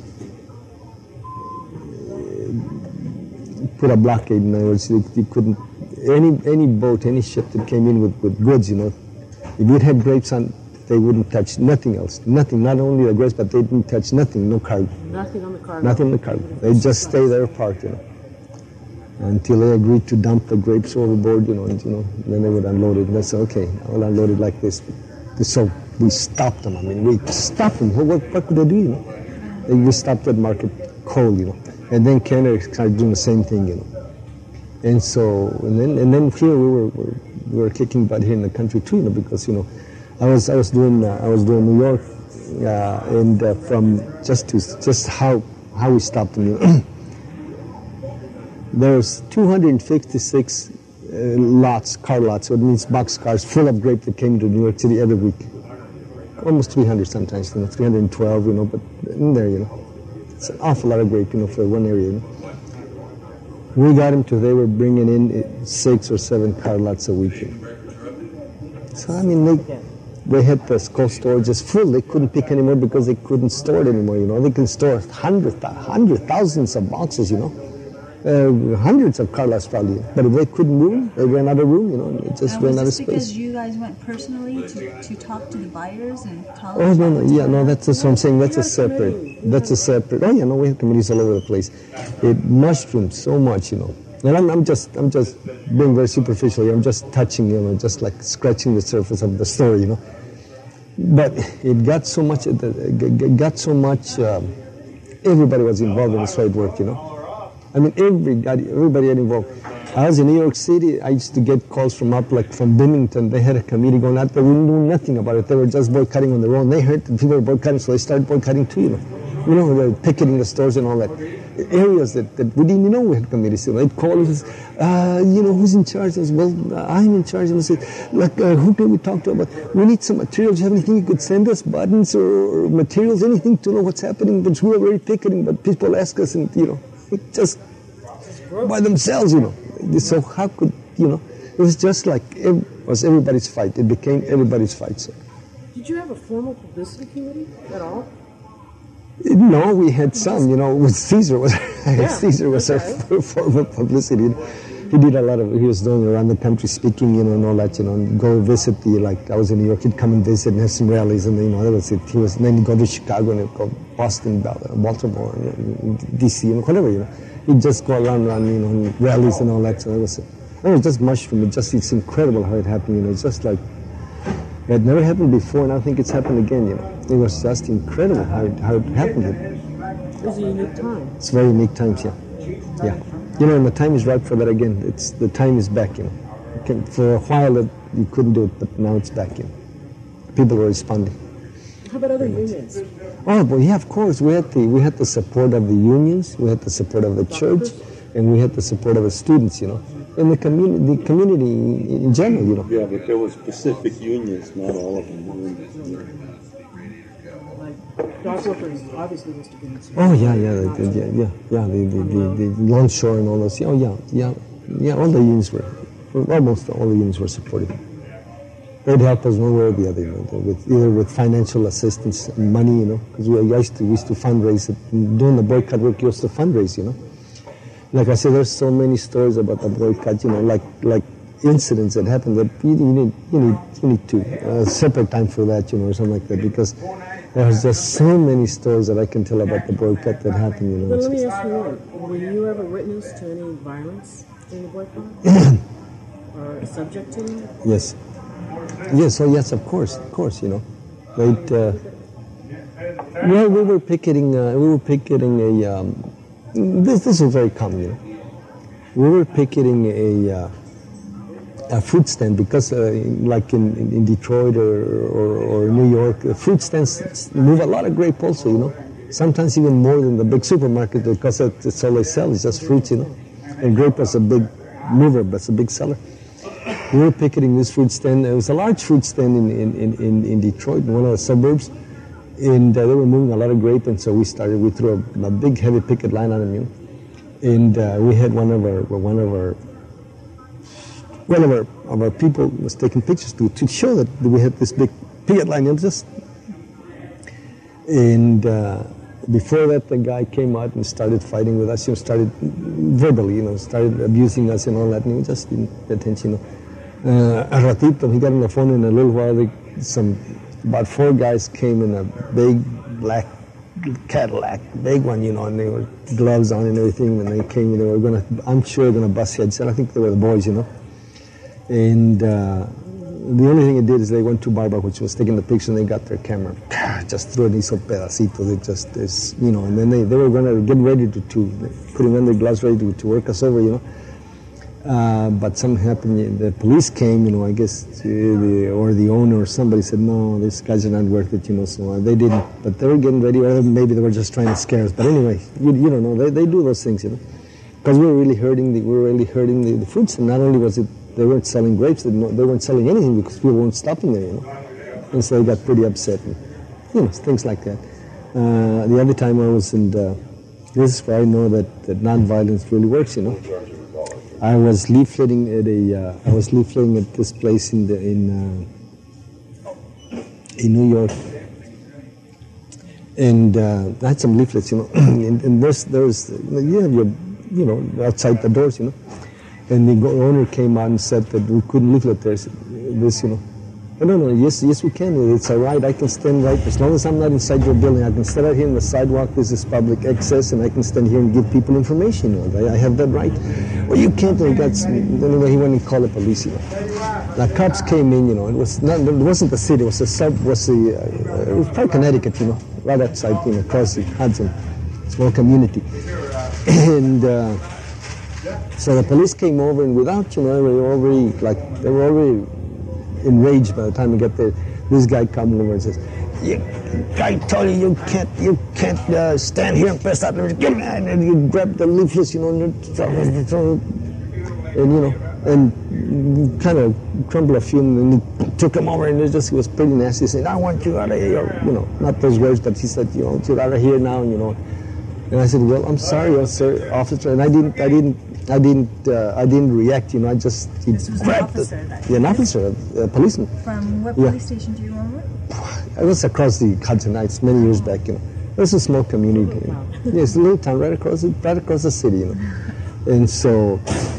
put a blockade. In other words, you, you couldn't, any any boat, any ship that came in with, with goods, you know, if it had grapes on, they wouldn't touch nothing else. Nothing, not only the grapes, but they didn't touch nothing, no cargo. Nothing on the cargo. Nothing on the cargo. They just stay there parked, you know, until they agreed to dump the grapes overboard, you know, and, you know, then they would unload it. And they said, okay, I'll unload it like this. So we stopped them. I mean, we stopped them. What, what could they do, you know? They just stopped at market coal, you know. And then Canada started doing the same thing, you know. And so, and then, and then here we were, we were kicking butt here in the country too, you know, because, you know, I was, I was doing, uh, I was doing New York, uh, and uh, from just to, just how, how we stopped them, you know. There's two hundred fifty-six uh, lots, car lots, so it means box cars full of grape that came to New York City every week. Almost three hundred sometimes, you know, three hundred twelve, you know, but in there, you know. It's an awful lot of grape, you know, for one area. You know. We got them to, they were bringing in six or seven car lots a week. You know. So, I mean, they, they had the cold storage just full. They couldn't pick anymore because they couldn't store it anymore, you know. They can store hundreds, hundred thousands of boxes, you know. Uh, hundreds of car lots probably. But if they couldn't move, they ran out of room, you know, and it just Now, ran was out of this space. because you guys went personally to, to talk to the buyers and tell Oh, them? no, no, yeah, no, that's just what I'm saying. That's a separate, that's a separate, oh, yeah, no, we have committees all over the place. It mushroomed so much, you know. And I'm, I'm just, I'm just being very superficial here. I'm just touching, you know, just like scratching the surface of the story, you know. But it got so much, it got so much, um, everybody was involved in this way it worked, you know. I mean, everybody, everybody had involved. I was in New York City. I used to get calls from up, like from Binghamton. They had a committee going out there. We knew nothing about it. They were just boycotting on their own. They heard that people were boycotting, so they started boycotting too, you know. You know, they were picketing the stores and all that. Areas that, that we didn't even know we had committees. You know, they'd call us, uh, you know, who's in charge? I said, well, uh, I'm in charge. And I said, like, uh, who can we talk to about? We need some materials. Do you have anything you could send us? Buttons or, or materials, anything to know what's happening? But we were already picketing, but people ask us, and, you know, it just by themselves, you know. So how could, you know, it was just like, it was everybody's fight. It became everybody's fight. So. Did you have a formal publicity committee at all? No, we had some, you know, with Caesar was, Yeah, Caesar was okay. our formal publicity. He did a lot of, he was going around the country speaking, you know, and all that, you know, and go visit the, like, I was in New York, he'd come and visit and have some rallies, and, you know, that was it. He was, and then he'd go to Chicago, and he'd go Boston, Baltimore, and D C, you know, whatever, you know. He'd just go around, around, you know, and rallies and all that, so it was, it was just mushroom. It just, it's incredible how it happened, you know, it's just like, it had never happened before, and I think it's happened again, you know. It was just incredible how it, how it happened. It was a unique time. It's very unique times, yeah. Yeah. You know, and the time is right for that again. It's, the time is back, you know. You can, for a while, it, you couldn't do it, but now it's back, you know. People are responding. How about other unions? Oh, well, yeah, of course. We had the we had the support of the unions, we had the support of the church, and we had the support of the students, you know, and the community, the community in, in general, you know. Yeah, but there were specific unions, not all of them were unions. dock workers obviously must have been. Oh yeah, yeah, the, the, yeah, yeah, yeah. The the, the the longshore and all those. Oh yeah, yeah, yeah. All the unions were, almost all the unions were supportive. They'd help us one way or the other, you know, with either with financial assistance, money, you know, because we used to we used to fundraise. Doing the boycott work, you used to fundraise, you know. Like I said, there's so many stories about the boycott, you know, like like incidents that happened that you, you need you need you need to uh, separate time for that, you know, or something like that, because there's just so many stories that I can tell about the boycott that happened, you know. But let me ask you one: were you ever witness to any violence in the boycott, or subject to it? Yes. Yes, oh yes, of course, of course, you know. Right, uh, well, we were picketing, uh, we were picketing a, um, this, this was very common, you know. We were picketing a, uh, a fruit stand because, uh, like in, in Detroit or, or, or New York, uh, fruit stands move a lot of grape also, you know. Sometimes even more than the big supermarket because it's all they sell, it's just fruits, you know. And grape was a big mover, but it's a big seller. We were picketing this fruit stand. It was a large fruit stand in, in, in, in Detroit, in one of the suburbs, and uh, they were moving a lot of grape, and so we started, we threw a, a big heavy picket line on them, you know. And uh, we had one of our, one of our, one of our, of our people was taking pictures to, to show that we had this big picket line, and just, and uh, before that, the guy came out and started fighting with us, you know, started verbally, you know, started abusing us and all that, and we just didn't pay attention, you know. Uh, a ratito, he got on the phone in a little while, they, some, about four guys came in a big black Cadillac, big one, you know, and they were gloves on and everything, and they came and they were going to, I'm sure, going to bust heads, and I think they were the boys, you know. And uh, the only thing they did is they went to Barbara, which was taking the picture, and they got their camera, just threw it in some pedacito, they just, it's, you know, and then they, they were going to get ready to, to put on their gloves ready to, to work us over, you know. Uh, but something happened, the police came, you know, I guess, uh, the, or the owner or somebody said, no, these guys are not worth it, you know, so uh, they didn't, but they were getting ready, or maybe they were just trying to scare us, but anyway, you, you don't know, they, they do those things, you know, because we were really hurting the, we were really hurting the, the fruits, and not only was it, they weren't selling grapes, they, they weren't selling anything because people weren't stopping there, you know, and so they got pretty upset, and, you know, things like that. Uh, the other time I was in, the, this is where I know that, that nonviolence really works, you know. I was leafleting at a. Uh, I was leafleting at this place in the in uh, in New York, and uh, I had some leaflets, you know. and, and there's there's you have your you know outside the doors, you know. And the owner came out and said that we couldn't leaflet there. This, you know. No, no, yes, yes, we can. It's all right. I can stand right as long as I'm not inside your building. I can stand out here on the sidewalk. This is public access, and I can stand here and give people information. You know, I, I have that right. Well, you can't. And he got. Anyway, he went and called the police. You know, the cops came in. You know, it was not. It wasn't the city. It was the sub. Was the. Uh, it was probably Connecticut. You know, right outside. You know, across the Hudson, small community, and. Uh, so the police came over, and without, you know, they were already like they were already. enraged by the time we get there. This guy comes over and says, you, I told you you can't you can't uh, stand here and press out and you grab the leaflets, you know, and, and you know, and kind of crumbled a few, and he took him over, and it just it was pretty nasty. He said, I want you out of here, you know, not those words, but he said, you know, you're out of here now, and you know. And I said, well, I'm sorry, officer, officer, and I didn't, I didn't, I didn't, uh, I didn't react. You know, I just he grabbed officer, the, yeah, an officer, a policeman. From what Yeah. police station do you remember? I was across the Hudson Heights many years back. You know, it was a small community. You know. Yeah, it's a little town right across, the, right across the city. You know, and so,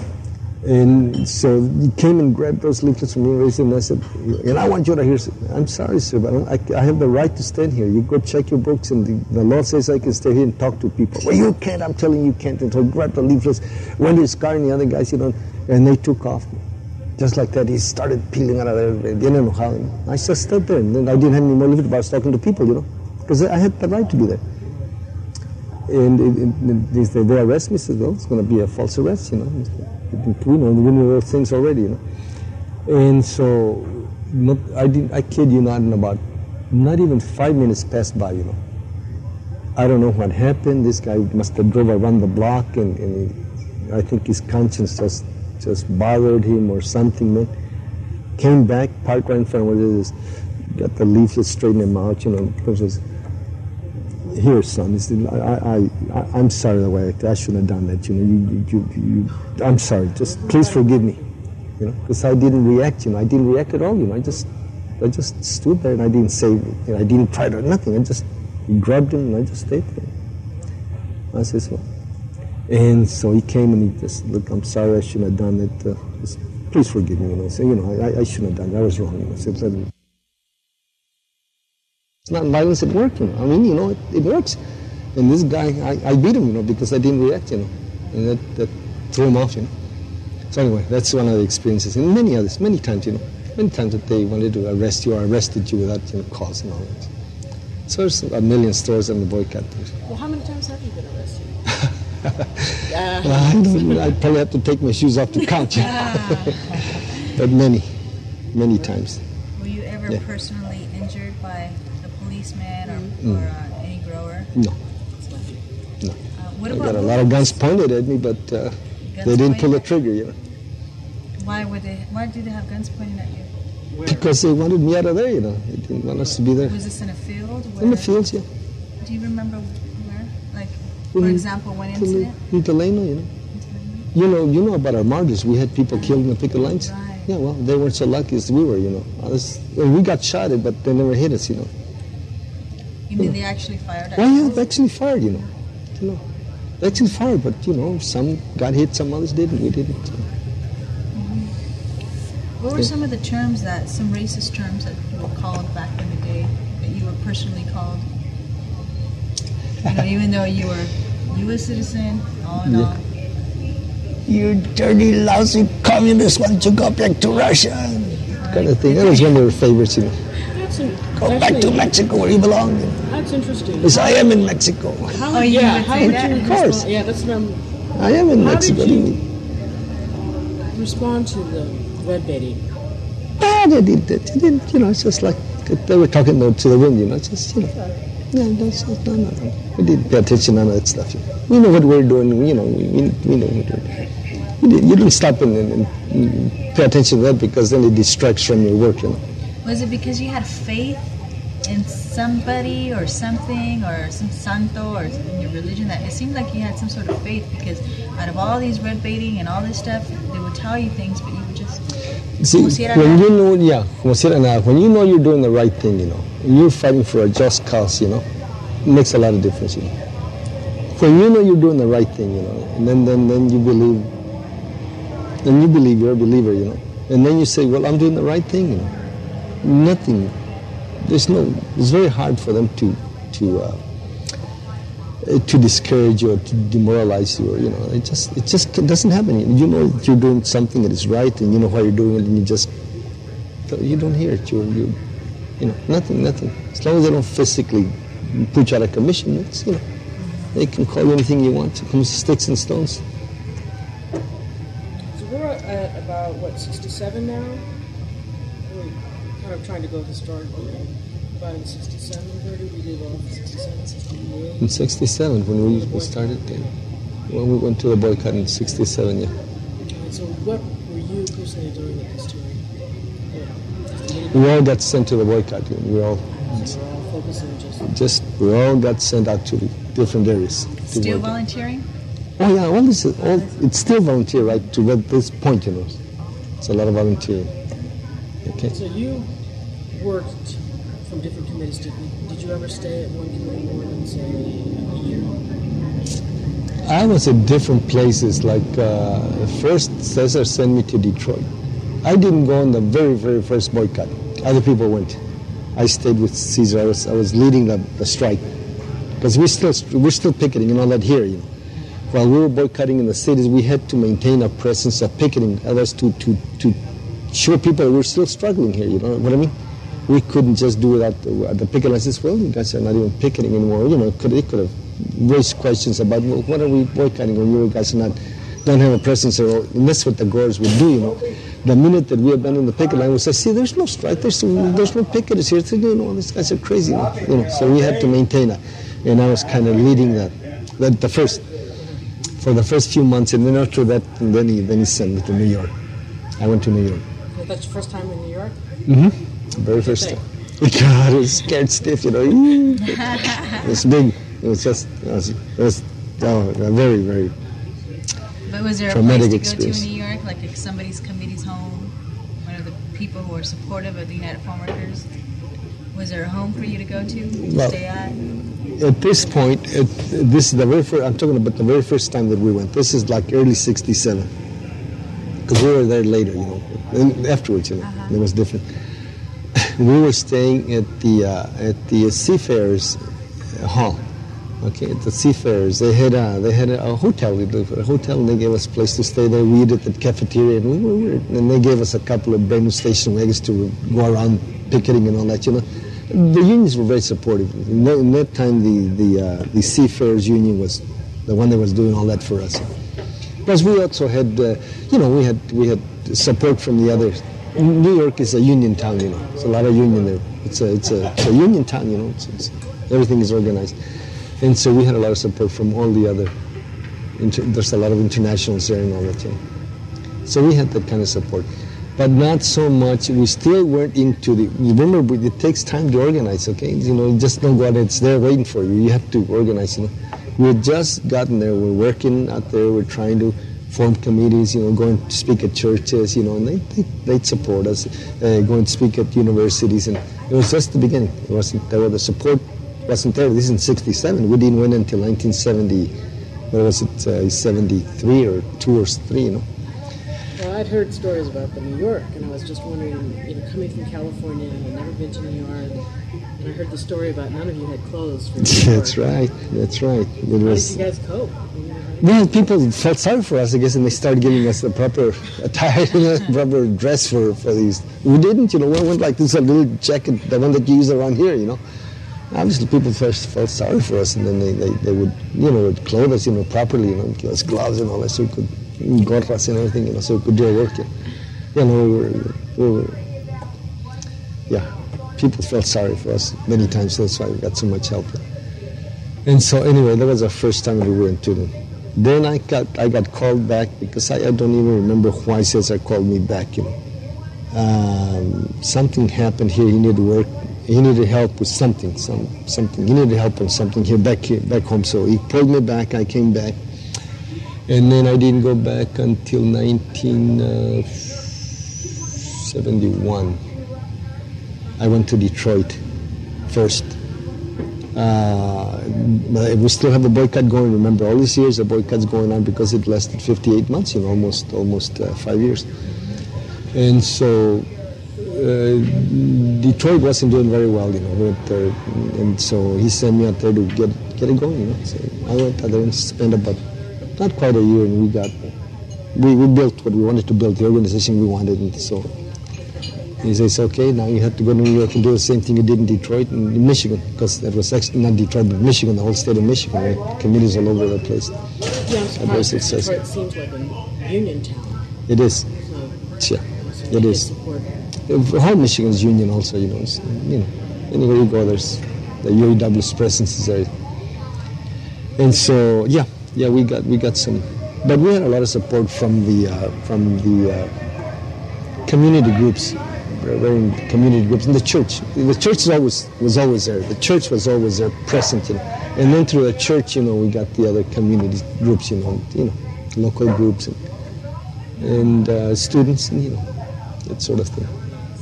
and so he came and grabbed those leaflets from me, and I said, and I want you to hear. I'm sorry, sir, but I, I have the right to stand here. You go check your books, and the, the law says I can stay here and talk to people. Well, you can't. I'm telling you, you can't. And so he grabbed the leaflets, went to his car, and the other guys, you know, and they took off. Just like that, he started peeling out of there. Bien enojado. I just stood there, and then I didn't have any more leaflets, but I was talking to people, you know, because I had the right to do that. And, and, and they, they arrest me, says, well, it's going to be a false arrest, you know. We know, we know those things already, you know. And so, not, I didn't, I kid you not, in about, not even five minutes passed by, you know. I don't know what happened. This guy must have drove around the block, and, and he, I think his conscience just, just bothered him or something, man. Came back, parked right in front of where it is, got the leaflet, straightened him out, you know. Says, here, son, he said, I, I, I, I'm sorry the way I acted. I shouldn't have done that. You know, you, you, you, you, I'm sorry. Just please forgive me. You know, because I didn't react. You know, I didn't react at all. You know, I just, I just stood there and I didn't say, you know, I didn't fight or nothing. I just grabbed him and I just stayed there. I said, so. And so he came and he just, look, I'm sorry, I shouldn't have done it. Uh, just, please forgive me. You know, so you know, I, I shouldn't have done it. I was wrong. You know, so, so, it's not violence at work, you know. I mean, you know, it, it works. And this guy, I, I beat him, you know, because I didn't react, you know. And that, that threw him off, you know. So anyway, that's one of the experiences. And many others, many times, you know. Many times that they wanted to arrest you or arrested you without, you know, cause and all that. So there's a million stories on the boycott. Well, how many times have you been arrested? Well, I don't, I'd probably have to take my shoes off to count, you know. But many, many times. Were you ever Yeah. personally injured by a policeman or, Mm. or uh, any grower? No, no. Uh, what I about got a lot of guns pointed at me, but uh, they didn't pull the trigger, you know. Why would they? Why did they have guns pointed at you? Because they wanted me out of there, you know. They didn't want us to be there. Was this in a field? In Where, the fields, yeah. Do you remember where? Like, for In- example, one incident? In Delano, you know. You know, you know about our martyrs. We had people killed in the picket lines. Right. Yeah, well, they weren't so lucky as we were, you know. I was, well, we got shot at, but they never hit us, you know. You mean they actually fired at Well, you? yeah, they actually fired, you know. You know, they actually fired, but you know, some got hit, some others didn't. We didn't. What were some of the terms that, some racist terms that you were called back in the day, that you were personally called? You know, even though you were U S citizen, all in all. You dirty, lousy communist, why don't you go back to Russia? Kind of thing. That was one of their favorites, you know. That's in, Go back to actually, Mexico where you belong. That's interesting. Yes, I am in Mexico. How, Oh, you yeah, would how say would that? you Of course. respond? Yeah, that's what I'm. I am in How Mexico. did What do you you- mean? Respond to the red baiting. Ah, they did that. They didn't, you know, it's just like they were talking to the wind, you know. It's just, you know. No, that's just, no, no, no. We didn't pay attention to none of that stuff. You know. We know what we're doing, you know, we, we, we know what we're doing. You didn't, you didn't stop and, and, and pay attention to that because then it distracts from your work, you know. Was it because you had faith in somebody or something or some santo or in your religion that it seemed like you had some sort of faith because out of all these red baiting and all this stuff, they would tell you things, but you would just... See, Como si era when nada. you know, yeah, como si era nada. When you know you're doing the right thing, you know, and you're fighting for a just cause, you know, it makes a lot of difference, you know. When you know you're doing the right thing, you know, and then, then, then you believe, then you believe you're a believer, you know, and then you say, well, I'm doing the right thing, you know. Nothing, there's no, it's very hard for them to, to, uh, to discourage you or to demoralize you, or, you know, it just, it just doesn't happen. You know that you're doing something that is right, and you know why you're doing it, and you just, you don't hear it. You, you, you know, nothing, nothing. As long as they don't physically put you out of commission, it's, you know, they can call you anything you want. It comes to sticks and stones. So we're at about, what, sixty-seven now? We're kind of trying to go historically. About in sixty-seven, where did we leave off? sixty-seven, sixty-eight? In sixty-seven, when we, we started, then, when we went to the boycott in sixty-seven, yeah. And so what were you personally doing at this time? Yeah. We all got sent to the boycott. We all, So we're all focusing just... just, we all got sent out to different areas. to Still boycott. volunteering? Oh yeah, all this is, all, it's still volunteer, right, to that- this point, you know. It's a lot of volunteering. Okay. So you worked from different committees. Did, did you ever stay at one committee more than, say, a year? I was at different places, like uh, first Cesar sent me to Detroit. I didn't go on the very, very first boycott. Other people went. I stayed with Caesar. I was, I was leading the, the strike. Because we're still, we're still picketing and all that here, you know. While we were boycotting in the cities, we had to maintain a presence of picketing, others to, to, to show people that we're still struggling here, you know what I mean? We couldn't just do without the, the picket lines. Well, you guys are not even picketing anymore. You know, could, it could have raised questions about, well, what are we boycotting when you guys are not, don't have a presence at all? And that's what the Gores would do, you know. The minute that we abandoned the picket line, we said, see, there's no strike, there's, there's no picketers here. So, you know, these guys are crazy, you know. You know, so we had to maintain that. And I was kind of leading that, that the first, for the first few months. And then after that, and then he, then he sent me to New York. I went to New York. So that's your first time in New York? Mm-hmm. Very first time. God, I was scared stiff, you know. It's big. It was just, it was, it was oh, a very, very But was there a traumatic place to go experience. to in New York, like if somebody's committee's home, one of the people who are supportive of the United Farm Workers? Was there a home for you to go to, to Well, stay at? At this point, it, this is the very first, I'm talking about the very first time that we went. This is like early sixty-seven. Because we were there later, you know, and afterwards, you know, Uh-huh. it was different. We were staying at the uh, at the Seafarers Hall, okay, at the Seafarers. They had a, they had a hotel, we lived at a hotel, and they gave us a place to stay there. We ate at the cafeteria, and, we were, we were, and they gave us a couple of brand new station wagons to go around picketing and all that, you know. The unions were very supportive. In that, in that time, the the uh, the Seafarers Union was the one that was doing all that for us. Plus, we also had, uh, you know, we had we had support from the others. New York is a union town, you know. It's a lot of union there. It's a it's a, it's a union town, you know. It's, it's, everything is organized, and so we had a lot of support from all the other. Inter, there's a lot of internationals there and all that, you know. So we had that kind of support, but not so much. We still weren't into the. Remember, it takes time to organize. Okay, you know, you just don't go out. It's there waiting for you. You have to organize. You know, we had just gotten there. We're working out there. We're trying to form committees, you know, going to speak at churches, you know, and they, they, they'd support us, uh, going to speak at universities, and it was just the beginning. It wasn't, there was the support wasn't there. This is in sixty-seven. We didn't win until nineteen seventy, what was it, uh, seventy-three or two or three, you know. Well, I'd heard stories about the New York, and I was just wondering, you know, coming from California, I'd never been to New York, and I heard the story about none of you had clothes for New York. That's right, that's right. It How was. did you guys cope? Well, people felt sorry for us, I guess, and they started giving us the proper attire, you know, proper dress for, for these. We didn't, you know, we went like this, a little jacket, the one that you use around here, you know. Obviously, people first felt sorry for us, and then they, they, they would, you know, would clothe us, you know, properly, you know, give us gloves and all that, so we could, gorras and everything, you know, so we could do our work. You know, you know we, were, we were, yeah, people felt sorry for us many times, that's why we got so much help. And so, anyway, that was our first time we went to them. Then I got I got called back because I, I don't even remember why Cesar called me back, you know. Um, something happened here, he needed work, he needed help with something, some something. He needed help on something here back here, back home. So he pulled me back, I came back. And then I didn't go back until nineteen seventy-one. I went to Detroit first. Uh, we still have the boycott going. Remember, all these years the boycott's going on because it lasted fifty-eight months, you know, almost almost uh, five years. And so uh, Detroit wasn't doing very well, you know. With, uh, and so he sent me out there to get get it going, you know. So I went out there and spent about not quite a year, and we got we, we built what we wanted to build, the organization we wanted, and so. He says, okay, now you have to go to New York and do the same thing you did in Detroit and in Michigan, because that was actually not Detroit, but Michigan, the whole state of Michigan, right? Communities all over the place. Yeah, I'm very surprised successful. Detroit seems like a union town. It is. So, Yeah, so it they get is. support. The whole Michigan's union also, you know, it's, you know, anywhere you go, there's the U A W's presence is there. And so, yeah, yeah, we got we got some, but we had a lot of support from the uh, from the uh, community groups. Very community groups in the church. The church is always was always there. The church was always there, present, you know. And then through the church, you know, we got the other community groups, you know, you know, local groups and, and uh, students, and, you know, that sort of thing.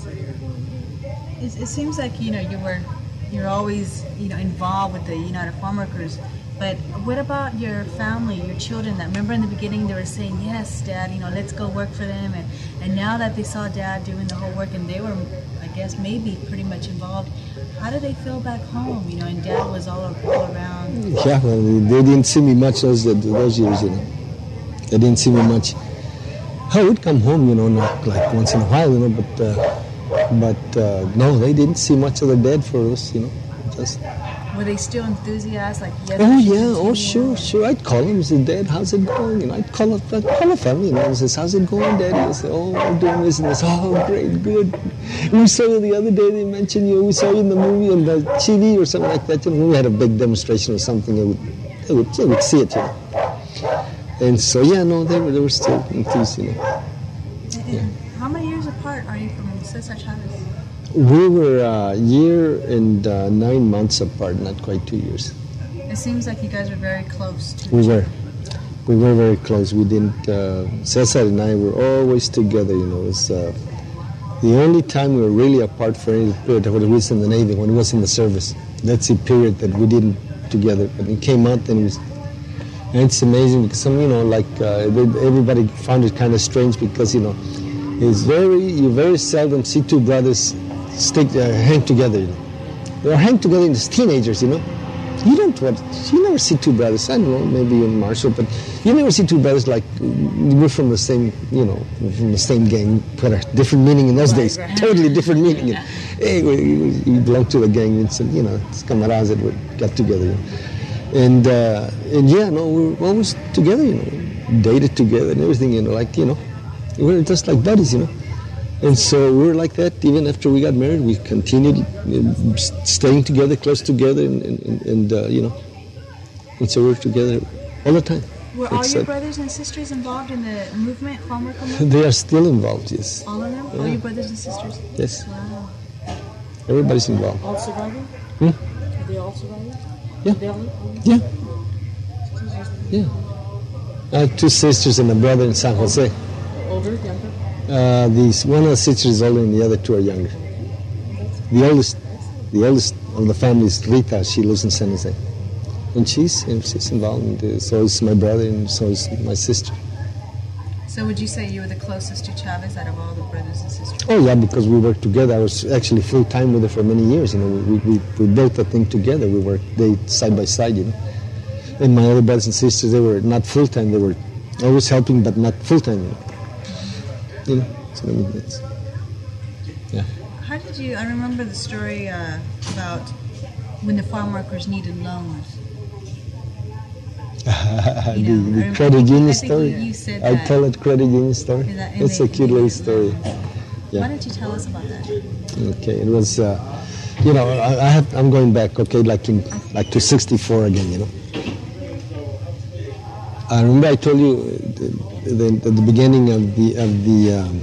It, it seems like, you know, you were, you're always, you know, involved with the United Farm Workers. But what about your family, your children? That remember in the beginning they were saying, yes, Dad, you know, let's go work for them. And, and now that they saw Dad doing the whole work and they were, I guess, maybe pretty much involved, how did they feel back home, you know, and Dad was all, all around? Yeah, well, they didn't see me much those, those years, you know. They didn't see me much. I would come home, you know, not like once in a while, you know, but, uh, but uh, no, they didn't see much of their dad for us, you know, just... Were they still enthusiastic? Like, yes, Oh we should yeah, oh continue? sure, sure. I'd call him, say, Dad, how's it going? And I'd call up, I'd call a family, and I says, how's it going, Daddy? I say, oh, we're doing this and this. Oh, great, good. We saw you the other day. They mentioned you. We saw you in the movie on the T V or something like that. You know, we had a big demonstration or something. They would, they would, they would see it, you know. And so yeah, no, they were, they were still enthused, you know. And- and How many years apart are you from Cesar Chavez? We were a year and uh, nine months apart, not quite two years. And It seems like you guys were very close to We each were. other. We were very close. We didn't, uh, Cesar and I were always together, you know. It was, uh, the only time we were really apart for any period when he was in the Navy, when he was in the service. That's the period that we didn't together. But he came out and he was, and it's amazing because some, you know, like uh, everybody found it kind of strange because, you know, it's very, you very seldom see two brothers stick, uh, hang together, you know. They hang together as teenagers, you know. You don't want, you never see two brothers, I don't know, maybe in Marshall, but you never see two brothers like, we're from the same, you know, from the same gang, put a different meaning in those Right, days, right. totally different meaning. Yeah. Hey, we, we belong to the gang, it's, you know, it's camaradas that we got together. You know. And, uh, and yeah, no, we were always together, you know, dated together and everything, you know, like, you know, we were just like buddies, you know. And so we were like that even after we got married. We continued uh, staying together, close together, and, and, and uh, you know, and so we were together all the time. Were all It's, your uh, brothers and sisters involved in the movement, farm worker movement? They are still involved, yes. All of them? All Yeah. your brothers and sisters? Yes, Wow. everybody's involved. All surviving? Hmm? Are they all surviving? Yeah. They all- Yeah, yeah. I have two sisters and a brother in San Jose. Older, younger? Uh, these, one of the sisters is older and the other two are younger. The oldest, the oldest of the family is Rita. She lives in San Jose. And she's, and she's involved, and uh, so is my brother, and so is my sister. So would you say you were the closest to Chavez out of all the brothers and sisters? Oh yeah, because we worked together. I was actually full time with her for many years. You know, we, we, we built the thing together. We worked they side by side. You know, and my other brothers and sisters, they were not full time. They were always helping, but not full time. You know, you know. So I mean, that's, yeah. How did you, I remember the story uh, about when the farm workers needed loans. the, know, I the remember- credit I union think story. you- you said I that. tell it credit union story. Is that- and It's they- a cute they little needed story. loans. Yeah. Why don't you tell us about that? Okay, it was, uh, you know, I, I have, I'm going back, okay, like in, like to sixty-four again, you know. I remember I told you uh, the, the, at the beginning of the of the um,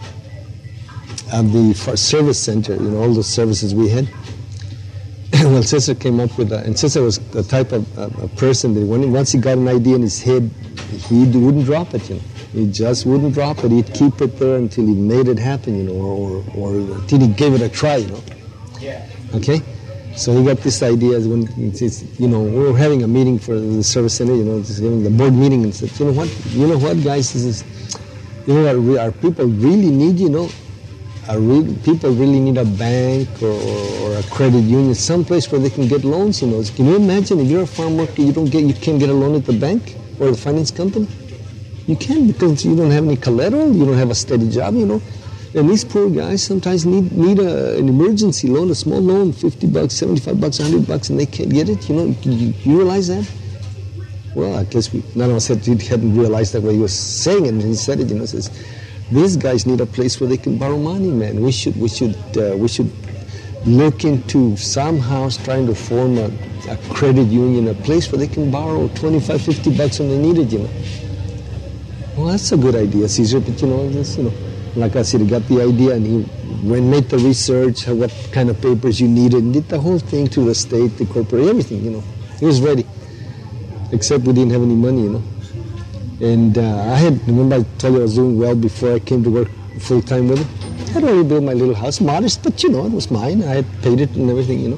of the f- service center, you know, all the services we had. Well, Cesar came up with that, and Cesar was the type of uh, a person that when he, once he got an idea in his head, he wouldn't drop it, you know. He just wouldn't drop it. He'd keep it there until he made it happen, you know, or, or, or until he gave it a try, you know. Yeah. Okay? So he got this idea as when, it's, it's, you know, we were having a meeting for the service center, you know, just having the board meeting, and said, you know what, you know what, guys, this is, you know what, we, our people really need, you know, our re- people really need a bank or, or, or a credit union, someplace where they can get loans, you know. Can you imagine if you're a farm worker, you don't get, you can't get a loan at the bank or the finance company? You can't because you don't have any collateral, you don't have a steady job, you know. And these poor guys sometimes need need a, an emergency loan, a small loan, fifty bucks, seventy-five bucks, one hundred bucks, and they can't get it, you know. You, you realize that? Well, I guess we, none of us had, hadn't realized that what he was saying, and he said it, you know, says, these guys need a place where they can borrow money, man. We should, we should, uh, we should look into somehow trying to form a, a credit union, a place where they can borrow twenty-five, fifty bucks when they need it, you know. Well, that's a good idea, Caesar, but you know, this, you know, like I said, he got the idea and he went, made the research, what kind of papers you needed, and did the whole thing to the state, the corporate, everything, you know. He was ready, except we didn't have any money, you know. And uh, I had, remember I told you I was doing well before I came to work full-time with him? I had already built my little house, modest, but you know, it was mine. I had paid it and everything, you know.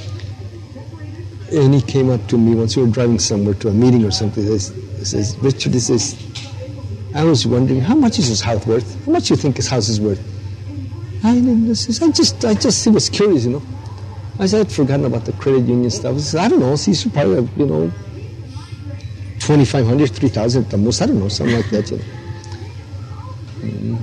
And he came up to me once we were driving somewhere to a meeting or something. He says, he says Richard, he says, I was wondering, how much is this house worth? How much do you think this house is worth? I, I just, I just, he was curious, you know. I said, I'd forgotten about the credit union stuff. He said, I don't know, he should probably have, you know, twenty-five hundred, three thousand at the most, I don't know, something like that, you know. Mm.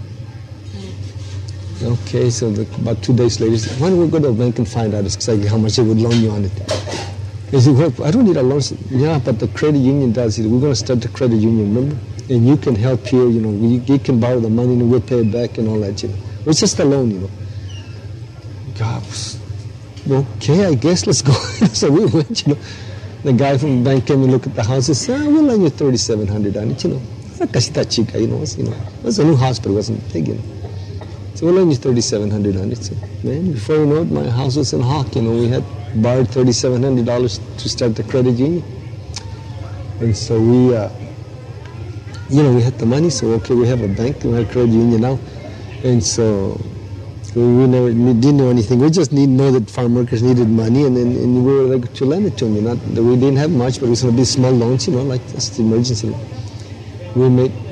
Okay, so the, about two days later, he said, why don't we go to the bank and find out exactly how much they would loan you on it? He said, well, I don't need a loan. I said, yeah, but the credit union does it. We're going to start the credit union, remember? And you can help here, you know, you, you can borrow the money and we'll pay it back and all that, you know. It's just a loan, you know. God, okay, I guess let's go. So we went, you know. The guy from the bank came and looked at the house and said, oh, we'll lend you thirty-seven hundred on it, you know. It's a casita chica, you know. It's, you know, it was a new house, but it wasn't big, you know. So we lend you thirty-seven hundred dollars. So, man, before you know it, my house was in Hawk. You know, we had borrowed thirty-seven hundred dollars to start the credit union. And so we, uh, you know, we had the money. So, okay, we have a bank, we have a credit union now. And so we, we never didn't know anything. We just need know that farm workers needed money, and, and, and we were like to lend it to them. Not, we didn't have much, but it was going to be small loans, you know, like just emergency. We made